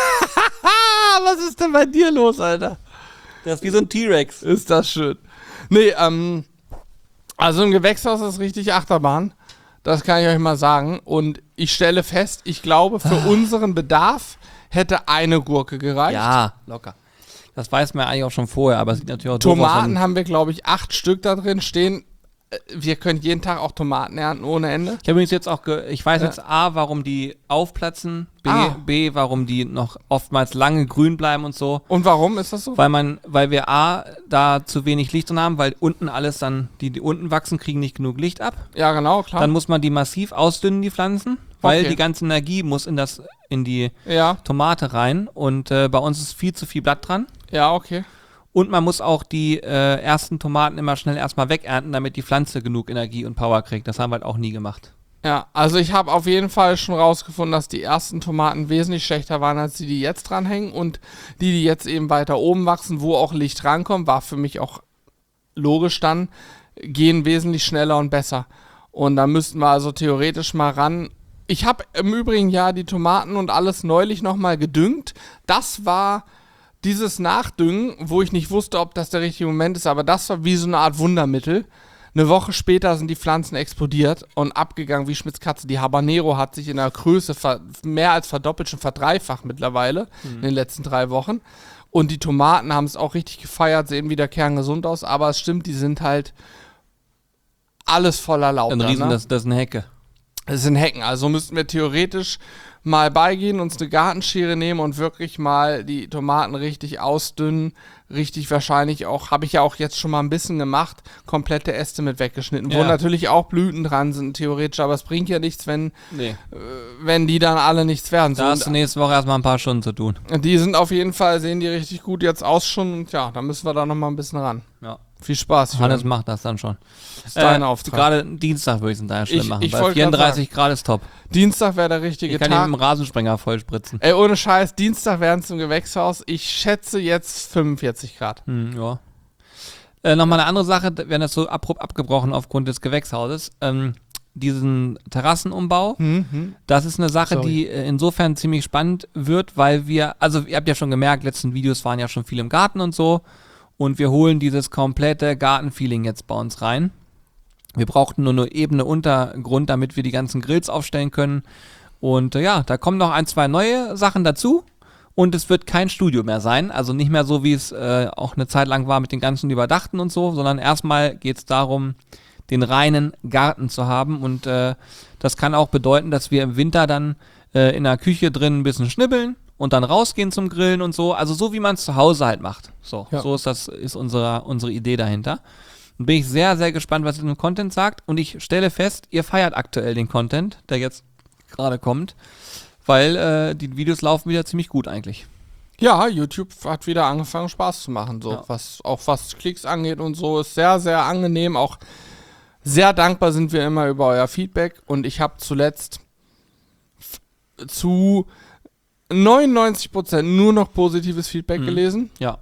was ist denn bei dir los, Alter? Das ist wie so ein T-Rex. Ist das schön. Nee, ähm, also ein Gewächshaus ist richtig Achterbahn. Das kann ich euch mal sagen. Und ich stelle fest, ich glaube, für unseren Bedarf hätte eine Gurke gereicht. Ja, locker. Das weiß man ja eigentlich auch schon vorher, aber es sieht natürlich auch doof aus, Tomaten wenn- haben wir, glaube ich, acht Stück da drin stehen. Äh, Wir können jeden Tag auch Tomaten ernten ohne Ende. Ich habe übrigens jetzt auch, ge ich weiß Ja. jetzt A, warum die aufplatzen, B, Ah. B, warum die noch oftmals lange grün bleiben und so. Und warum ist das so? Weil man, weil wir A, da zu wenig Licht drin haben, weil unten alles dann, die, die unten wachsen, kriegen nicht genug Licht ab. Ja, genau, klar. Dann muss man die massiv ausdünnen, die Pflanzen, weil Okay. die ganze Energie muss in das, in die ja, Tomate rein und äh, bei uns ist viel zu viel Blatt dran. ja, okay. Und man muss auch die äh, ersten Tomaten immer schnell erstmal wegernten, damit die Pflanze genug Energie und Power kriegt. Das haben wir halt auch nie gemacht. Ja, also ich habe auf jeden Fall schon rausgefunden, dass die ersten Tomaten wesentlich schlechter waren, als die, die jetzt dranhängen. Und die, die jetzt eben weiter oben wachsen, wo auch Licht rankommt, war für mich auch logisch dann, gehen wesentlich schneller und besser. Und da müssten wir also theoretisch mal ran. Ich habe im Übrigen ja die Tomaten und alles neulich nochmal gedüngt. Das war dieses Nachdüngen, wo ich nicht wusste, ob das der richtige Moment ist, aber das war wie so eine Art Wundermittel. Eine Woche später sind die Pflanzen explodiert und abgegangen wie Schmitz Katze. Die Habanero hat sich in der Größe ver- mehr als verdoppelt, schon verdreifacht mittlerweile in den letzten drei Wochen. Und die Tomaten haben es auch richtig gefeiert, sehen wieder kerngesund aus, aber es stimmt, die sind halt alles voller Laub. Ein da, Riesen, ne? das, das ist eine Hecke. Es sind Hecken, also müssten wir theoretisch mal beigehen, uns eine Gartenschere nehmen und wirklich mal die Tomaten richtig ausdünnen, richtig wahrscheinlich auch, habe ich ja auch jetzt schon mal ein bisschen gemacht, komplette Äste mit weggeschnitten, wo Ja. natürlich auch Blüten dran sind, theoretisch, aber es bringt ja nichts, wenn, Nee. wenn die dann alle nichts werden. So, Da hast du nächste Woche erstmal ein paar Stunden zu tun. und die sind auf jeden Fall, sehen die richtig gut jetzt aus schon und ja, da müssen wir da nochmal ein bisschen ran. Ja. Viel Spaß. Hannes Julian. macht das dann schon. ist dein Auftrag. Gerade Dienstag würde ich es in deiner Stelle Ich- machen, ich weil wollte grad vierunddreißig Grad ist top. Dienstag wäre der richtige Ich kann Tag. ihn mit dem Rasensprenger vollspritzen. Ey, ohne Scheiß, Dienstag wären es im Gewächshaus. Ich schätze jetzt fünfundvierzig Grad. Hm, ja. Äh, Nochmal eine andere Sache, wir haben das so abrupt abgebrochen aufgrund des Gewächshauses. Ähm, diesen Terrassenumbau, Mhm. das ist eine Sache, Sorry. die äh, insofern ziemlich spannend wird, weil wir, also ihr habt ja schon gemerkt, letzten Videos waren ja schon viel im Garten und so und wir holen dieses komplette Gartenfeeling jetzt bei uns rein. Wir brauchten nur eine ebene Untergrund, damit wir die ganzen Grills aufstellen können und äh, ja, da kommen noch ein, zwei neue Sachen dazu. Und es wird kein Studio mehr sein, also nicht mehr so, wie es äh, auch eine Zeit lang war mit den ganzen Überdachten und so, sondern erstmal geht es darum, den reinen Garten zu haben. Und äh, das kann auch bedeuten, dass wir im Winter dann äh, in der Küche drin ein bisschen schnibbeln und dann rausgehen zum Grillen und so. Also so, wie man es zu Hause halt macht. So, Ja. so ist das, ist unsere, unsere Idee dahinter. Und bin ich sehr, sehr gespannt, was ihr im Content sagt. Und ich stelle fest, ihr feiert aktuell den Content, der jetzt gerade kommt. Weil äh, die Videos laufen wieder ziemlich gut eigentlich. Ja, YouTube hat wieder angefangen Spaß zu machen, so Ja. was auch was Klicks angeht und so, ist sehr, sehr angenehm. Auch sehr dankbar sind wir immer über euer Feedback und ich habe zuletzt zu neunundneunzig Prozent nur noch positives Feedback Mhm. gelesen. Ja.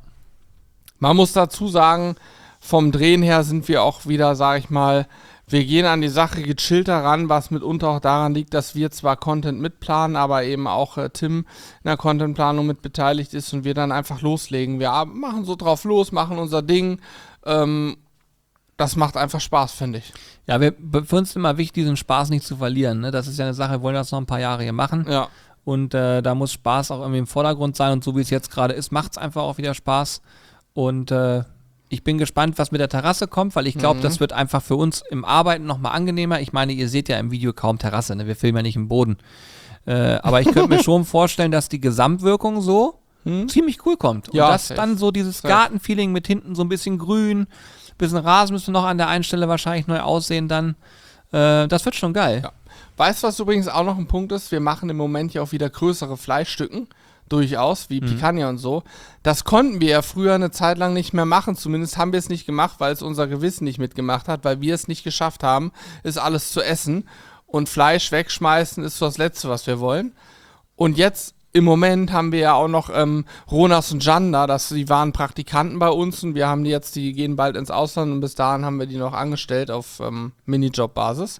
Man muss dazu sagen, vom Drehen her sind wir auch wieder, sag ich mal, wir gehen an die Sache gechillter ran, was mitunter auch daran liegt, dass wir zwar Content mitplanen, aber eben auch äh, Tim in der Contentplanung mit beteiligt ist und wir dann einfach loslegen. Wir ab- machen so drauf los, machen unser Ding. Ähm, das macht einfach Spaß, finde ich. Ja, wir, für uns ist immer wichtig, diesen Spaß nicht zu verlieren. Ne? Das ist ja eine Sache, wir wollen das noch ein paar Jahre hier machen. Ja. Und äh, da muss Spaß auch irgendwie im Vordergrund sein. Und so wie es jetzt gerade ist, macht es einfach auch wieder Spaß. Und äh, ich bin gespannt, was mit der Terrasse kommt, weil ich glaube, Mhm. das wird einfach für uns im Arbeiten nochmal angenehmer. Ich meine, ihr seht ja im Video kaum Terrasse, ne? Wir filmen ja nicht im Boden. Äh, aber ich könnte mir schon vorstellen, dass die Gesamtwirkung so Hm? ziemlich cool kommt. Und Ja, dass safe. dann so dieses Safe. Gartenfeeling mit hinten so ein bisschen grün, bisschen Rasen müssen wir noch an der einen Stelle wahrscheinlich neu aussehen dann. Äh, das wird schon geil. Ja. Weißt du, was übrigens auch noch ein Punkt ist? Wir machen im Moment ja auch wieder größere Fleischstücken. Durchaus, wie Mhm. Picanha und so. Das konnten wir ja früher eine Zeit lang nicht mehr machen. Zumindest haben wir es nicht gemacht, weil es unser Gewissen nicht mitgemacht hat, weil wir es nicht geschafft haben, ist alles zu essen. Und Fleisch wegschmeißen ist so das Letzte, was wir wollen. Und jetzt im Moment haben wir ja auch noch ähm, Ronas und Jan da, das, die waren Praktikanten bei uns und wir haben die jetzt, die gehen bald ins Ausland und bis dahin haben wir die noch angestellt auf ähm, Minijob-Basis.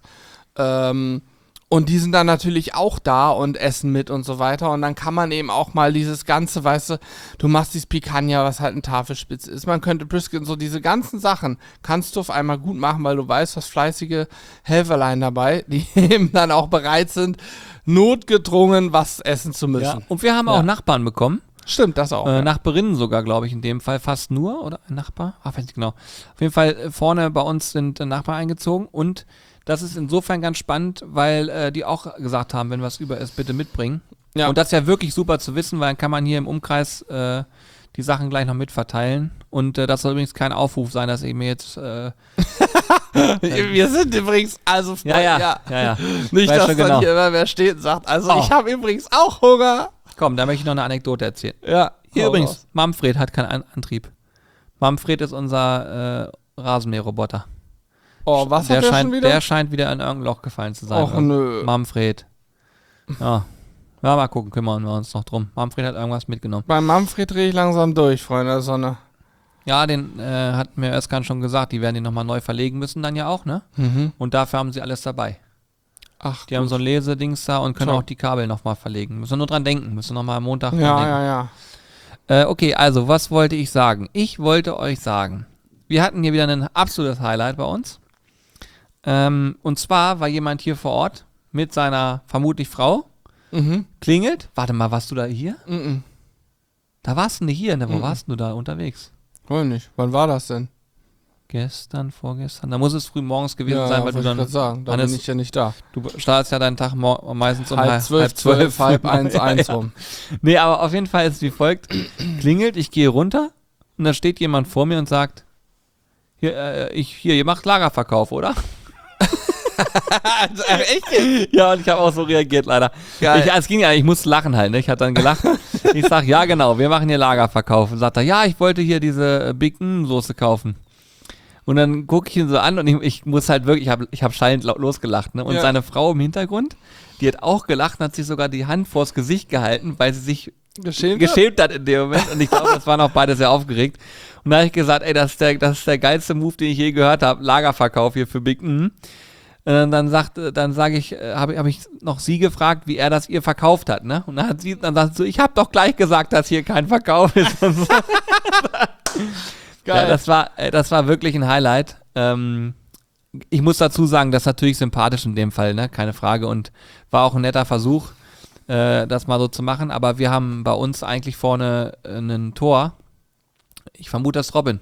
Ähm, und die sind dann natürlich auch da und essen mit und so weiter und dann kann man eben auch mal dieses ganze, weißt du, du machst dieses Picanha, was halt ein Tafelspitz ist, man könnte Brisket und so, diese ganzen Sachen kannst du auf einmal gut machen, weil du weißt, was fleißige Helferlein dabei, die eben dann auch bereit sind, notgedrungen was essen zu müssen. Ja. Und wir haben Ja. auch Nachbarn bekommen. Stimmt, das auch. Äh, ja. Nachbarinnen sogar, glaube ich, in dem Fall fast nur. Oder ein Nachbar? Ach, weiß nicht genau. Auf jeden Fall äh, vorne bei uns sind äh, Nachbarn eingezogen. Und das ist insofern ganz spannend, weil äh, die auch gesagt haben, wenn was über ist, bitte mitbringen. Ja. Und das ist ja wirklich super zu wissen, weil dann kann man hier im Umkreis äh, die Sachen gleich noch mitverteilen. Und äh, das soll übrigens kein Aufruf sein, dass ich mir jetzt... Äh, Wir sind übrigens, also ja, ja, ja, ja. Nicht, Weiß dass schon dann genau. hier immer wer steht und sagt, also Oh. ich habe übrigens auch Hunger. Komm, da möchte ich noch eine Anekdote erzählen. Ja, Hier hau übrigens, raus. Manfred hat keinen An Antrieb. Manfred ist unser äh, Rasenmäherroboter. Oh, was der hat der scheint, schon wieder? Der scheint wieder in irgendein Loch gefallen zu sein. Och, nö. Manfred. Ja. Ja, mal gucken, kümmern wir uns noch drum. Manfred hat irgendwas mitgenommen. Bei Manfred drehe ich langsam durch, Freunde der Sonne. Ja, den äh, hat mir Özkan schon gesagt, die werden den nochmal neu verlegen müssen dann ja auch, ne? Mhm. Und dafür haben sie alles dabei. Ach, Die haben so ein Lesedings da und können Top. auch die Kabel nochmal verlegen. Müssen wir nur dran denken, müssen nochmal am Montag ja, dran denken. ja, ja. Äh, okay, also, was wollte ich sagen? Ich wollte euch sagen, wir hatten hier wieder ein absolutes Highlight bei uns. Ähm, und zwar war jemand hier vor Ort mit seiner vermutlich Frau, Mhm. klingelt. Warte mal, warst du da hier? Mhm. Da warst du nicht hier, ne? Wo Mhm. warst du da unterwegs? Wohl nicht. Wann war das denn? Gestern, vorgestern? Da muss es früh morgens gewesen ja, sein, weil wollte du dann, ich grad sagen. Da wann bin ist- ich ja nicht da. du startest ja deinen Tag mor- meistens um halb zwölf, zwölf, halb eins, eins rum. Nee, aber auf jeden Fall ist es wie folgt. Klingelt, ich gehe runter und da steht jemand vor mir und sagt, hier, äh, ich, hier, ihr macht Lagerverkauf, oder? also, echt? Ja, und ich habe auch so reagiert, leider. Geil. Ich, es ging ja, ich musste lachen halt, ne? Ich hatte dann gelacht. Ich sag, ja genau, wir machen hier Lagerverkauf. Und sagt er, ja, ich wollte hier diese äh, Big N Soße kaufen. Und dann gucke ich ihn so an und ich, ich muss halt wirklich, ich habe ich hab schallend lau- losgelacht, ne? Und Ja. seine Frau im Hintergrund, die hat auch gelacht und hat sich sogar die Hand vors Gesicht gehalten, weil sie sich Geschämt? geschämt hat in dem Moment. Und ich glaube, das waren auch beide sehr aufgeregt. Und da habe ich gesagt, ey, das ist der, das ist der geilste Move, den ich je gehört habe. Lagerverkauf hier für Big N. Und dann sagt, dann sage ich, habe hab ich noch sie gefragt, wie er das ihr verkauft hat, ne? Und dann hat sie, dann sagt sie so, ich habe doch gleich gesagt, dass hier kein Verkauf ist. Und so. Geil. Ja, das war, äh, das war wirklich ein Highlight. Ähm, ich muss dazu sagen, das ist natürlich sympathisch in dem Fall, ne? Keine Frage. Und war auch ein netter Versuch, äh, das mal so zu machen. Aber wir haben bei uns eigentlich vorne äh, ein Tor. Ich vermute, das ist Robin.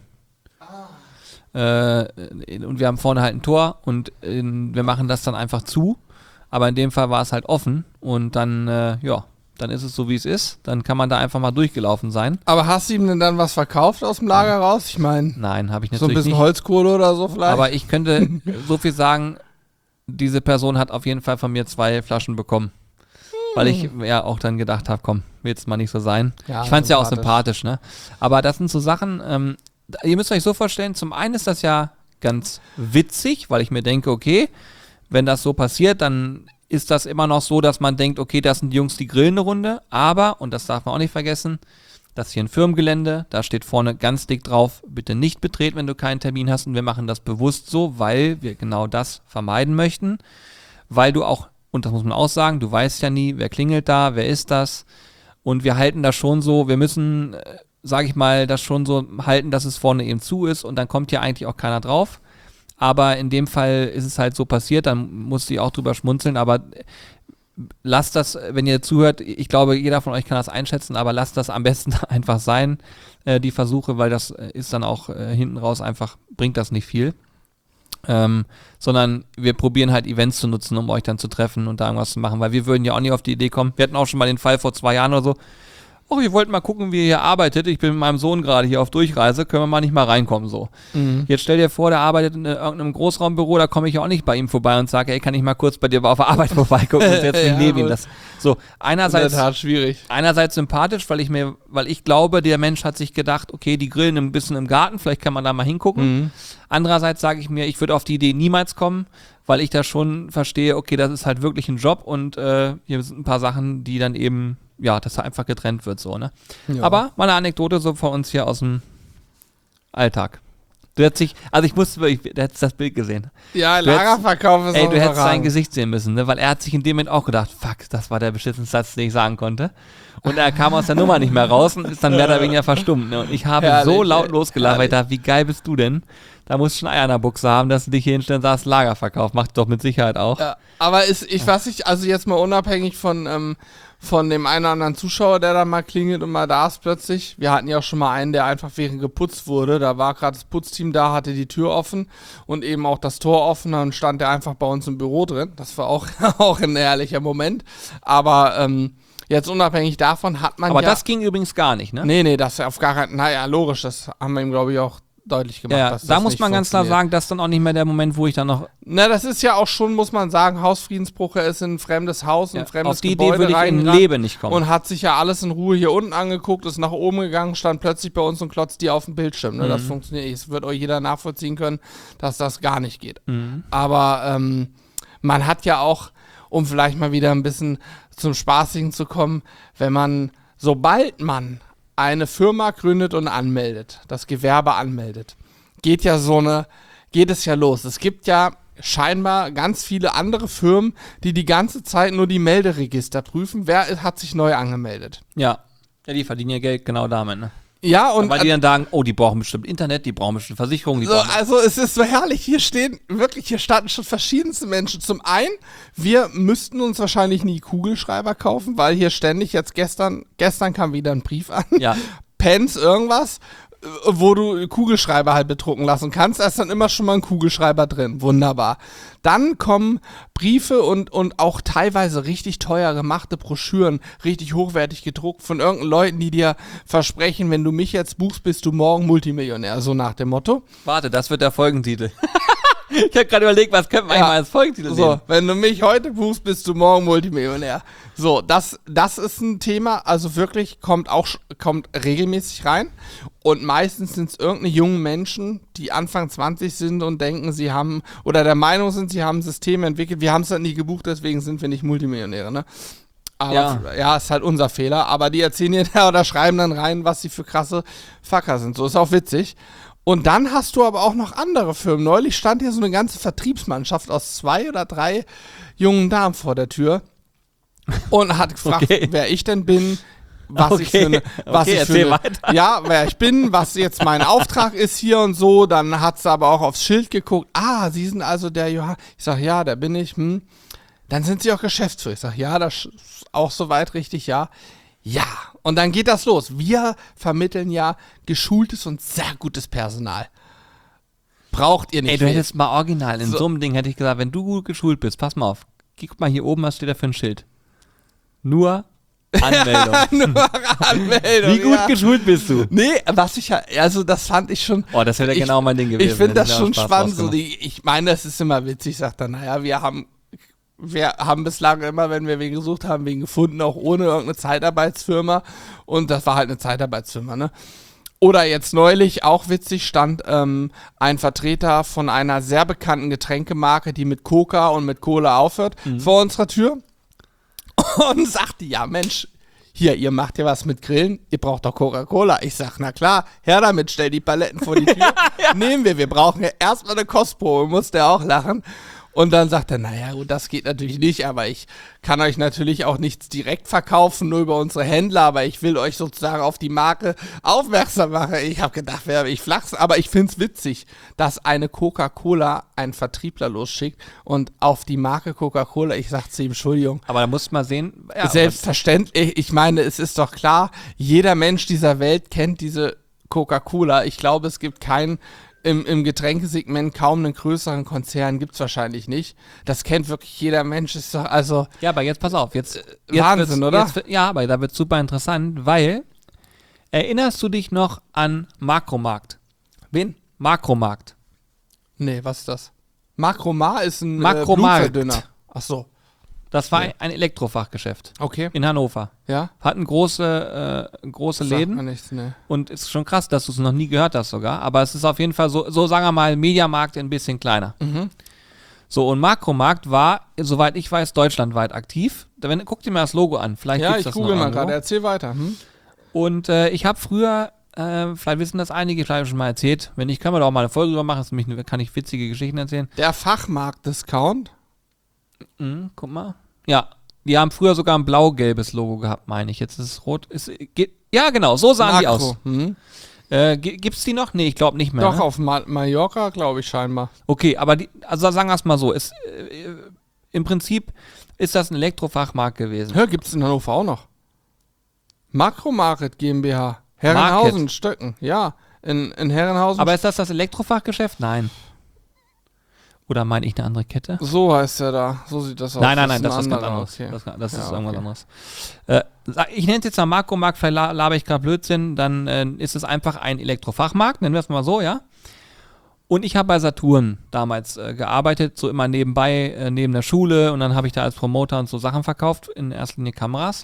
Äh, und wir haben vorne halt ein Tor und äh, wir machen das dann einfach zu. Aber in dem Fall war es halt offen. Und dann, äh, ja, dann ist es so, wie es ist. Dann kann man da einfach mal durchgelaufen sein. Aber hast du ihm denn dann was verkauft aus dem Lager raus? Ich meine, Nein, habe ich so ein natürlich bisschen nicht. Holzkohle oder so vielleicht? Aber ich könnte so viel sagen, diese Person hat auf jeden Fall von mir zwei Flaschen bekommen. Weil ich ja auch dann gedacht habe, komm, will jetzt mal nicht so sein. Ja, ich fand es ja auch sympathisch. sympathisch, ne? Aber das sind so Sachen, ähm, ihr müsst euch so vorstellen, zum einen ist das ja ganz witzig, weil ich mir denke, okay, wenn das so passiert, dann ist das immer noch so, dass man denkt, okay, das sind die Jungs, die grillen eine Runde, aber, und das darf man auch nicht vergessen, das ist hier ein Firmengelände, da steht vorne ganz dick drauf, bitte nicht betreten, wenn du keinen Termin hast, und wir machen das bewusst so, weil wir genau das vermeiden möchten, weil du auch, und das muss man auch sagen, du weißt ja nie, wer klingelt da, wer ist das, und wir halten das schon so, wir müssen, äh, sage ich mal, das schon so halten, dass es vorne eben zu ist, und dann kommt ja eigentlich auch keiner drauf, aber in dem Fall ist es halt so passiert, dann musste ich auch drüber schmunzeln, aber lasst das, wenn ihr zuhört, ich glaube, jeder von euch kann das einschätzen, aber lasst das am besten einfach sein, äh, die Versuche, weil das ist dann auch äh, hinten raus einfach, bringt das nicht viel. Ähm, sondern wir probieren halt Events zu nutzen, um euch dann zu treffen und da irgendwas zu machen, weil wir würden ja auch nie auf die Idee kommen. Wir hatten auch schon mal den Fall vor zwei Jahren oder so, oh, wir wollten mal gucken, wie ihr hier arbeitet. Ich bin mit meinem Sohn gerade hier auf Durchreise, können wir mal nicht mal reinkommen so. Mhm. Jetzt stell dir vor, der arbeitet in irgendeinem Großraumbüro, da komme ich ja auch nicht bei ihm vorbei und sage, ey, kann ich mal kurz bei dir auf der Arbeit vorbeigucken und jetzt ja, neben ihm das. So, einerseits, in der Tat schwierig. Einerseits sympathisch, weil ich mir, weil ich glaube, der Mensch hat sich gedacht, okay, die grillen ein bisschen im Garten, vielleicht kann man da mal hingucken. Mhm. Andererseits sage ich mir, ich würde auf die Idee niemals kommen, weil ich da schon verstehe, okay, das ist halt wirklich ein Job und äh, hier sind ein paar Sachen, die dann eben ja, dass da einfach getrennt wird, so, ne? Ja. Aber mal eine Anekdote so von uns hier aus dem Alltag. Du hättest dich, also ich musste wirklich, du hättest das Bild gesehen. Ja, Lagerverkauf ist Ey, auch du hättest überragend. sein Gesicht sehen müssen, ne? Weil er hat sich in dem Moment auch gedacht, fuck, das war der beschissenste Satz, den ich sagen konnte. Und er kam aus der Nummer nicht mehr raus und ist dann mehr oder weniger verstummt, ne? Und ich habe herrlich, so laut losgelacht, weil ich dachte, wie geil bist du denn? Da musst du schon Eier in der Buchse haben, dass du dich hier hinstellen sagst, Lagerverkauf, macht doch mit Sicherheit auch. Ja, aber ist, ich weiß nicht, also jetzt mal unabhängig von, ähm, von dem einen oder anderen Zuschauer, der da mal klingelt und mal da ist plötzlich. Wir hatten ja auch schon mal einen, der einfach während geputzt wurde. Da war gerade das Putzteam da, hatte die Tür offen und eben auch das Tor offen. Dann stand der einfach bei uns im Büro drin. Das war auch, auch ein ehrlicher Moment. Aber ähm, jetzt unabhängig davon hat man Aber ja... das ging übrigens gar nicht, ne? Nee, nee, das auf gar keinen... Naja, logisch, das haben wir ihm, glaube ich, auch deutlich gemacht. Ja, dass da das muss nicht man ganz klar sagen, das ist dann auch nicht mehr der Moment, wo ich dann noch... Na, das ist ja auch schon, muss man sagen, Hausfriedensbruch. Er ist in ein fremdes Haus, ja, ein fremdes auf die Gebäude Idee würde ich im Leben nicht kommen. Und hat sich ja alles in Ruhe hier unten angeguckt, ist nach oben gegangen, stand plötzlich bei uns und klotzt die auf dem Bildschirm. Ne? Mhm. Das funktioniert nicht. Es wird euch jeder nachvollziehen können, dass das gar nicht geht. Mhm. Aber ähm, man hat ja auch, um vielleicht mal wieder ein bisschen zum Spaßigen zu kommen, wenn man, sobald man eine Firma gründet und anmeldet, das Gewerbe anmeldet, geht ja so eine, geht es ja los. Es gibt ja scheinbar ganz viele andere Firmen, die die ganze Zeit nur die Melderegister prüfen. Wer hat sich neu angemeldet? Ja, ja, die verdienen ja Geld genau damit, ne? Ja, und weil die dann sagen, oh, die brauchen bestimmt Internet, die brauchen bestimmt Versicherungen. Die so, brauchen also es ist so herrlich, hier stehen, wirklich, hier standen schon verschiedenste Menschen. Zum einen, wir müssten uns wahrscheinlich nie Kugelschreiber kaufen, weil hier ständig jetzt gestern, gestern kam wieder ein Brief an. Ja. Pens, irgendwas, wo du Kugelschreiber halt bedrucken lassen kannst. Da ist dann immer schon mal ein Kugelschreiber drin. Wunderbar. Dann kommen Briefe und, und auch teilweise richtig teuer gemachte Broschüren, richtig hochwertig gedruckt von irgendeinen Leuten, die dir versprechen, wenn du mich jetzt buchst, bist du morgen Multimillionär. So nach dem Motto. Warte, das wird der Folgentitel. Ich habe gerade überlegt, was könnte man ja. eigentlich mal als Folgentitel so, nehmen. Wenn du mich heute buchst, bist du morgen Multimillionär. So, das, das ist ein Thema, also wirklich kommt auch kommt regelmäßig rein. Und meistens sind es irgendeine jungen Menschen, die Anfang zwanzig sind und denken, sie haben, oder der Meinung sind, sie haben ein System entwickelt. Wir haben es halt nie gebucht, deswegen sind wir nicht Multimillionäre, ne? Aber ja. ja, ist halt unser Fehler. Aber die erzählen dir da oder schreiben dann rein, was sie für krasse Fucker sind. So ist auch witzig. Und dann hast du aber auch noch andere Firmen. Neulich stand hier so eine ganze Vertriebsmannschaft aus zwei oder drei jungen Damen vor der Tür und hat gefragt, okay. wer ich denn bin, was okay. ich für eine, was okay, ich für eine, ja, wer ich bin, was jetzt mein Auftrag ist hier und so. Dann hat sie aber auch aufs Schild geguckt. Ah, Sie sind also der Johann. Ich sag, ja, der bin ich. Hm. Dann sind Sie auch Geschäftsführer. Ich sag, ja, das ist auch soweit richtig, ja. Ja, und dann geht das los. Wir vermitteln ja geschultes und sehr gutes Personal. Braucht ihr nicht. Ey, du hättest mal original, in so, so einem Ding hätte ich gesagt, wenn du gut geschult bist, pass mal auf, guck mal hier oben, was steht da für ein Schild? Nur Anmeldung. Nur Anmeldung, Wie gut ja. geschult bist du? Nee, was ich ja, also das fand ich schon. Oh, das wäre ja genau mein Ding gewesen. Ich finde das schon spannend. So die, ich meine, das ist immer witzig, sagt er, naja, wir haben Wir haben bislang immer, wenn wir wen gesucht haben, wen gefunden, auch ohne irgendeine Zeitarbeitsfirma. Und das war halt eine Zeitarbeitsfirma, ne? Oder jetzt neulich, auch witzig, stand ähm, ein Vertreter von einer sehr bekannten Getränkemarke, die mit Coca und mit Cola aufhört, mhm. vor unserer Tür und sagte, ja Mensch, hier, ihr macht ja was mit Grillen, ihr braucht doch Coca-Cola. Ich sag, na klar, her damit, stell die Paletten vor die Tür, ja, ja. nehmen wir, wir brauchen ja erstmal eine Kostprobe, muss der auch lachen. Und dann sagt er, naja gut, das geht natürlich nicht, aber ich kann euch natürlich auch nichts direkt verkaufen, nur über unsere Händler, aber ich will euch sozusagen auf die Marke aufmerksam machen. Ich habe gedacht, wer ich flachs, aber ich find's witzig, dass eine Coca-Cola einen Vertriebler losschickt und auf die Marke Coca-Cola, ich sag zu ihm, Entschuldigung. Aber da muss man sehen. Ja, selbstverständlich, ich meine, es ist doch klar, jeder Mensch dieser Welt kennt diese Coca-Cola. Ich glaube, es gibt keinen Im, im Getränkesegment kaum einen größeren Konzern, gibt's wahrscheinlich nicht. Das kennt wirklich jeder Mensch, ist doch also... Ja, aber jetzt pass auf, jetzt... Äh, jetzt Wahnsinn, oder? Jetzt, ja, aber da wird super interessant, weil, erinnerst du dich noch an Makromarkt? Wen? Makromarkt. Nee, was ist das? Makromar ist ein Makromarkt. äh, Blutverdünner. Ach so. Das war Ja. ein Elektrofachgeschäft. Okay. In Hannover. Ja? Hatten große, äh, große Sagt Läden. mir nichts, ne. Und ist schon krass, dass du es noch nie gehört hast sogar. Aber es ist auf jeden Fall so, so sagen wir mal, Mediamarkt ein bisschen kleiner. Mhm. So, und Makromarkt war, soweit ich weiß, deutschlandweit aktiv. Da, wenn, guck dir mal das Logo an. Vielleicht Ja, gibt's ich das google noch mal irgendwo. gerade. Erzähl weiter. Hm? Und äh, ich habe früher, äh, vielleicht wissen das einige, vielleicht habe ich schon mal erzählt. Wenn nicht, können wir da auch mal eine Folge drüber machen. Das ist nämlich, eine- kann ich witzige Geschichten erzählen. Der Fachmarkt-Discount. Mhm, guck mal. Ja, die haben früher sogar ein blau-gelbes Logo gehabt, meine ich. Jetzt ist es rot. Ist, geht, ja, genau, so sahen die aus. Hm? Äh, gi- gibt's die noch? Nee, ich glaube nicht mehr. Doch, ne? auf Ma- Mallorca, glaube ich, scheinbar. Okay, aber die, also sagen wir es mal so, ist, äh, im Prinzip ist das ein Elektrofachmarkt gewesen. Hör, gibt's in Hannover auch noch. Makromarket GmbH. Herrenhausen, Stöcken. Ja, in, in Herrenhausen. Aber ist das das Elektrofachgeschäft? Nein. Oder meine ich eine andere Kette? So heißt er da. So sieht das aus. Nein, nein, nein, Das das ist ist ein was ganz anderer, anderes. okay. Das, das Ja, ist irgendwas okay. anderes. Äh, sag- ich nenne es jetzt mal Makromarkt, vielleicht la- laber ich gerade Blödsinn, dann äh, ist es einfach ein Elektrofachmarkt, nennen wir es mal so, ja. Und ich habe bei Saturn damals äh, gearbeitet, so immer nebenbei, äh, neben der Schule, und dann habe ich da als Promoter und so Sachen verkauft, in erster Linie Kameras.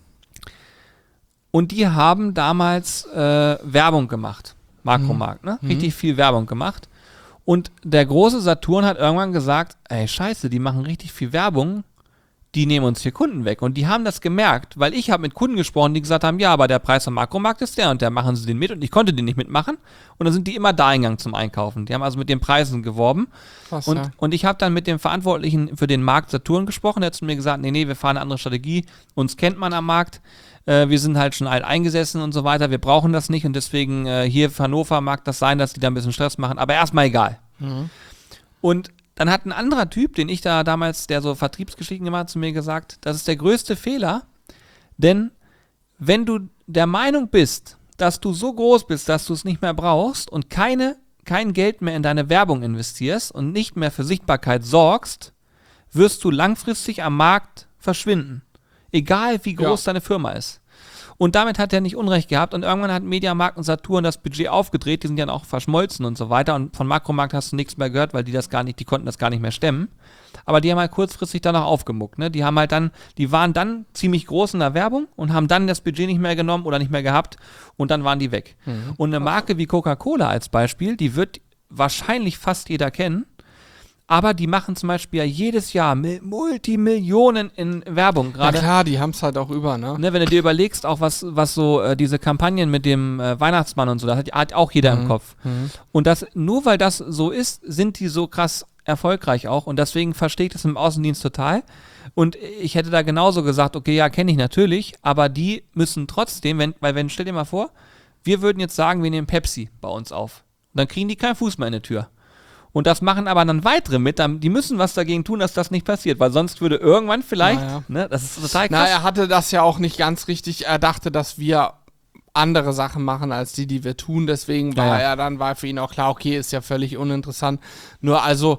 Und die haben damals äh, Werbung gemacht, Makromarkt, ne? Richtig viel Werbung gemacht. Und der große Saturn hat irgendwann gesagt, ey, scheiße, die machen richtig viel Werbung, die nehmen uns hier Kunden weg. Und die haben das gemerkt, weil ich habe mit Kunden gesprochen, die gesagt haben, ja, aber der Preis am Makromarkt ist der und der, machen sie den mit, und ich konnte den nicht mitmachen. Und dann sind die immer da eingegangen zum Einkaufen. Die haben also mit den Preisen geworben. Krass, Und, ja. und ich habe dann mit dem Verantwortlichen für den Markt Saturn gesprochen, der hat zu mir gesagt, nee, nee, wir fahren eine andere Strategie, uns kennt man am Markt, äh, wir sind halt schon alt eingesessen und so weiter, wir brauchen das nicht, und deswegen äh, hier für Hannover mag das sein, dass die da ein bisschen Stress machen, aber erstmal egal. Mhm. Und dann hat ein anderer Typ, den ich da damals, der so Vertriebsgeschichten gemacht hat, zu mir gesagt, das ist der größte Fehler, denn wenn du der Meinung bist, dass du so groß bist, dass du es nicht mehr brauchst und keine, kein Geld mehr in deine Werbung investierst und nicht mehr für Sichtbarkeit sorgst, wirst du langfristig am Markt verschwinden. Egal wie groß Ja. deine Firma ist. Und damit hat er nicht Unrecht gehabt, und irgendwann hat Mediamarkt und Saturn das Budget aufgedreht, die sind ja auch verschmolzen und so weiter, und von Makromarkt hast du nichts mehr gehört, weil die das gar nicht, die konnten das gar nicht mehr stemmen. Aber die haben halt kurzfristig dann auch aufgemuckt, ne? Die haben halt dann, die waren dann ziemlich groß in der Werbung und haben dann das Budget nicht mehr genommen oder nicht mehr gehabt, und dann waren die weg. Mhm. Und eine Marke wie Coca-Cola als Beispiel, die wird wahrscheinlich fast jeder kennen, aber die machen zum Beispiel ja jedes Jahr Mil- Multimillionen in Werbung Ja gerade. klar, die haben's halt auch über, ne? Ne, wenn du dir überlegst, auch was, was so äh, diese Kampagnen mit dem äh, Weihnachtsmann und so, das hat, hat auch jeder im Kopf. Mhm. Und das, nur weil das so ist, sind die so krass erfolgreich auch, und deswegen verstehe ich das im Außendienst total. Und ich hätte da genauso gesagt, okay, ja, kenne ich natürlich, aber die müssen trotzdem, wenn, weil wenn, stell dir mal vor, wir würden jetzt sagen, wir nehmen Pepsi bei uns auf. Und dann kriegen die keinen Fuß mehr in die Tür. Und das machen aber dann weitere mit, dann, die müssen was dagegen tun, dass das nicht passiert, weil sonst würde irgendwann vielleicht, Ja, ja. ne, das ist total krass. Na, er hatte das ja auch nicht ganz richtig. Er dachte, dass wir andere Sachen machen als die, die wir tun. Deswegen war Ja, ja. er dann, war für ihn auch klar, okay, ist ja völlig uninteressant. Nur also,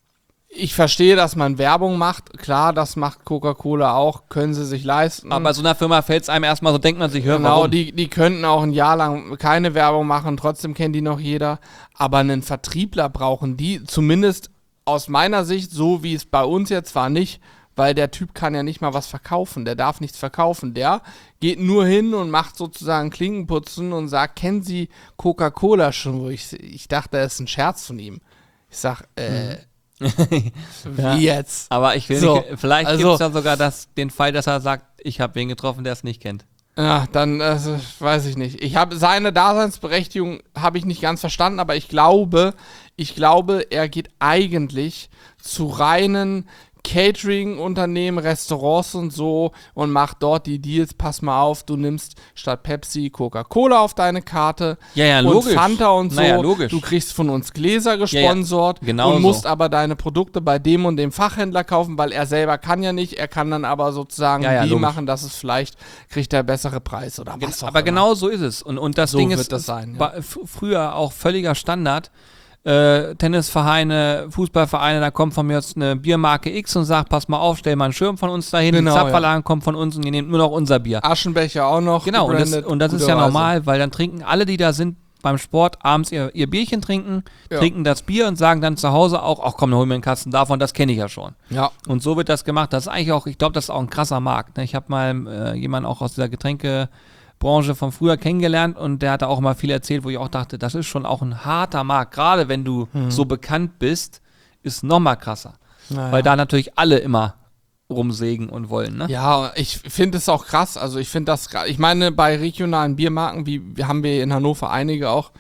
ich verstehe, dass man Werbung macht. Klar, das macht Coca-Cola auch, können sie sich leisten. Aber bei so einer Firma fällt es einem erstmal so, denkt man sich, hör, Genau, warum? die, die könnten auch ein Jahr lang keine Werbung machen, trotzdem kennt die noch jeder. Aber einen Vertriebler brauchen die, zumindest aus meiner Sicht, so wie es bei uns jetzt war, nicht, weil der Typ kann ja nicht mal was verkaufen, der darf nichts verkaufen, der geht nur hin und macht sozusagen Klinkenputzen und sagt, kennen Sie Coca-Cola schon? Wo ich, ich dachte, das ist ein Scherz von ihm. Ich sag, äh, wie Ja. jetzt? Aber ich will So, nicht, vielleicht also- gibt es ja sogar das, den Fall, dass er sagt, ich habe wen getroffen, der es nicht kennt. Ja, dann also, weiß ich nicht. Ich habe seine Daseinsberechtigung habe ich nicht ganz verstanden, aber ich glaube, ich glaube, er geht eigentlich zu reinen Catering-Unternehmen, Restaurants und so und macht dort die Deals. Pass mal auf, du nimmst statt Pepsi Coca-Cola auf deine Karte Ja, ja, und logisch. Fanta und so. Naja, logisch. Du kriegst von uns Gläser gesponsort genau und so. musst aber deine Produkte bei dem und dem Fachhändler kaufen, weil er selber kann ja nicht. Er kann dann aber sozusagen Ja, ja, die logisch. machen, dass es vielleicht kriegt er bessere Preis oder was auch Aber immer. genau so ist es. Und, und das So Ding wird ist, das sein, ja. war f- früher auch völliger Standard. Äh, Tennisvereine, Fußballvereine, da kommt von mir jetzt eine Biermarke X und sagt, pass mal auf, stell mal einen Schirm von uns dahin. Genau, Die Zapferladen kommt von uns und ihr nehmt nur noch unser Bier. Aschenbecher auch noch. Genau, und das, gebrandet, und das ist gute ja Weise. normal, weil dann trinken alle, die da sind beim Sport, abends ihr, ihr Bierchen trinken, Ja. trinken das Bier und sagen dann zu Hause auch, ach komm, dann hol mir einen Kasten davon, das kenne ich ja schon. Ja. Und so wird das gemacht. Das ist eigentlich auch, ich glaube, das ist auch ein krasser Markt. Ne? Ich habe mal äh, jemanden auch aus dieser Getränkebranche von früher kennengelernt und der hatte auch mal viel erzählt, wo ich auch dachte, das ist schon auch ein harter Markt. Gerade wenn du Mhm. so bekannt bist, ist noch mal krasser. Naja. Weil da natürlich alle immer rumsägen und wollen. Ne? Ja, ich finde es auch krass. Also ich finde das, gra- ich meine, bei regionalen Biermarken, wie wir haben wir in Hannover einige auch,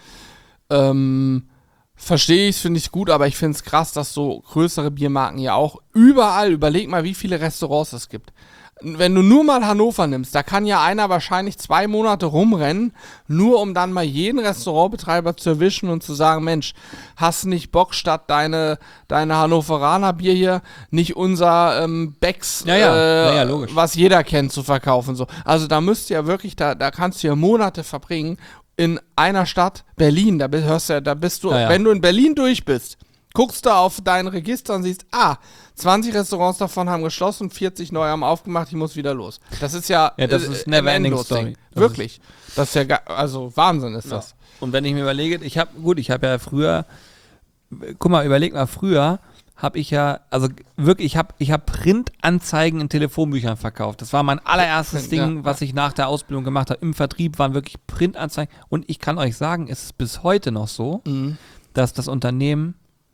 ähm, verstehe ich es, finde ich gut, aber ich finde es krass, dass so größere Biermarken ja auch überall, überleg mal, wie viele Restaurants es gibt. Wenn du nur mal Hannover nimmst, da kann ja einer wahrscheinlich zwei Monate rumrennen, nur um dann mal jeden Restaurantbetreiber zu erwischen und zu sagen, Mensch, hast du nicht Bock, statt deine, deine Hannoveraner Bier hier, nicht unser ähm, Becks, Ja, ja. äh, Ja, ja, logisch. was jeder kennt, zu verkaufen. So. Also da müsst ihr ja wirklich, da, da kannst du ja Monate verbringen in einer Stadt, Berlin, da bist, hörst du, da bist du, Ja, ja. wenn du in Berlin durch bist, guckst du auf dein Register und siehst, ah, zwanzig Restaurants davon haben geschlossen, vierzig neue haben aufgemacht, ich muss wieder los. Das ist ja, Ja, das äh, ist ein never ending Endlos-Ding. story. Das Wirklich. Das ist ja, ga- also Wahnsinn ist das. Und wenn ich mir überlege, ich habe, gut, ich habe ja früher, guck mal, überleg mal, früher habe ich ja, also wirklich, ich habe ich hab Printanzeigen in Telefonbüchern verkauft. Das war mein allererstes Print, Ding, ja. was ich nach der Ausbildung gemacht habe. Im Vertrieb waren wirklich Printanzeigen. Und ich kann euch sagen, es ist bis heute noch so, Mhm. dass das Unternehmen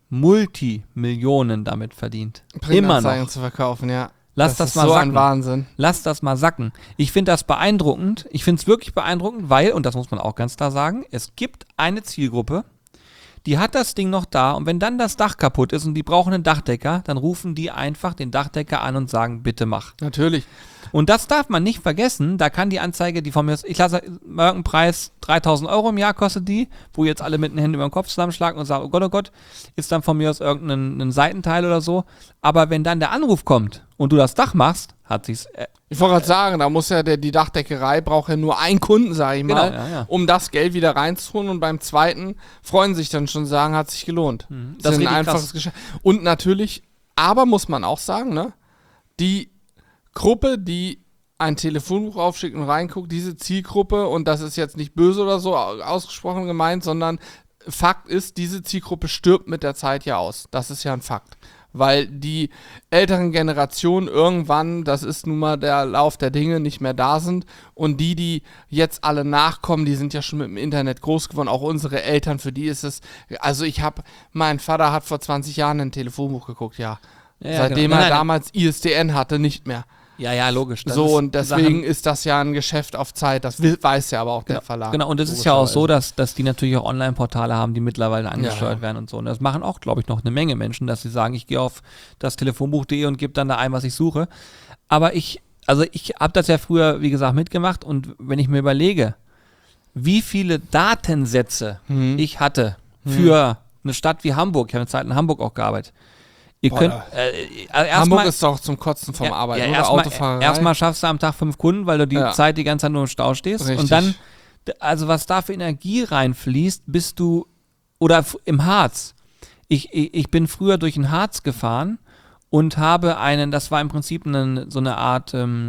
Multimillionen damit verdient. Immer Printanzeigen noch. zu verkaufen, ja. Lass das ist mal so sacken. ein Wahnsinn. Lass das mal sacken. Ich finde das beeindruckend. Ich finde es wirklich beeindruckend, weil, und das muss man auch ganz klar sagen, es gibt eine Zielgruppe, die hat das Ding noch da und wenn dann das Dach kaputt ist und die brauchen einen Dachdecker, dann rufen die einfach den Dachdecker an und sagen, bitte mach. Natürlich. Und das darf man nicht vergessen, da kann die Anzeige, die von mir ist, ich lasse irgendeinen Preis, dreitausend Euro im Jahr kostet die, wo jetzt alle mit den Händen über den Kopf zusammenschlagen und sagen, oh Gott, oh Gott, ist dann von mir aus irgendein ein Seitenteil oder so. Aber wenn dann der Anruf kommt und du das Dach machst, hat sich's, äh, Ich wollte gerade sagen, da muss ja der, die Dachdeckerei braucht ja nur einen Kunden, sage ich mal, Genau, ja, ja. um das Geld wieder reinzuholen und beim zweiten freuen sich dann schon sagen, hat sich gelohnt. Mhm. Das Das ist ist ein richtig einfaches krass. Geschäft. Und natürlich, aber muss man auch sagen, ne, die Gruppe, die ein Telefonbuch aufschickt und reinguckt, diese Zielgruppe, und das ist jetzt nicht böse oder so au- ausgesprochen gemeint, sondern Fakt ist, diese Zielgruppe stirbt mit der Zeit ja aus. Das ist ja ein Fakt. Weil die älteren Generationen irgendwann, das ist nun mal der Lauf der Dinge, nicht mehr da sind. Und die, die jetzt alle nachkommen, die sind ja schon mit dem Internet groß geworden. Auch unsere Eltern, für die ist es. Also ich habe, mein Vater hat vor zwanzig Jahren ein Telefonbuch geguckt, ja. Ja, ja, Seitdem genau. er Nein, nein. damals I S D N hatte, nicht mehr. ja, ja, logisch. Das so, ist und deswegen Sachen- ist das ja ein Geschäft auf Zeit. Das will, weiß ja aber auch der Ja, Verlag. Genau, und es ist ja auch so, logischerweise. dass, dass die natürlich auch Online-Portale haben, die mittlerweile angesteuert Ja. werden und so. Und das machen auch, glaube ich, noch eine Menge Menschen, dass sie sagen, ich gehe auf das Telefonbuch punkt de und gebe dann da ein, was ich suche. Aber ich, also ich habe das ja früher, wie gesagt, mitgemacht und wenn ich mir überlege, wie viele Datensätze Mhm. ich hatte für eine Stadt wie Hamburg, ich habe eine Zeit in Hamburg auch gearbeitet. Ihr Boah, könnt, da- äh, also Hamburg erstmal- ist doch zum Kotzen vom Arbeiten, ja, oder? erstmal, Autofahrerei. erstmal schaffst du am Tag fünf Kunden, weil du die Ja. Zeit die ganze Zeit nur im Stau stehst. Richtig. Und dann, d- also was da für Energie reinfließt, bist du, oder f- im Harz. Ich, ich, ich bin früher durch den Harz gefahren und habe einen, das war im Prinzip einen, so eine Art ähm,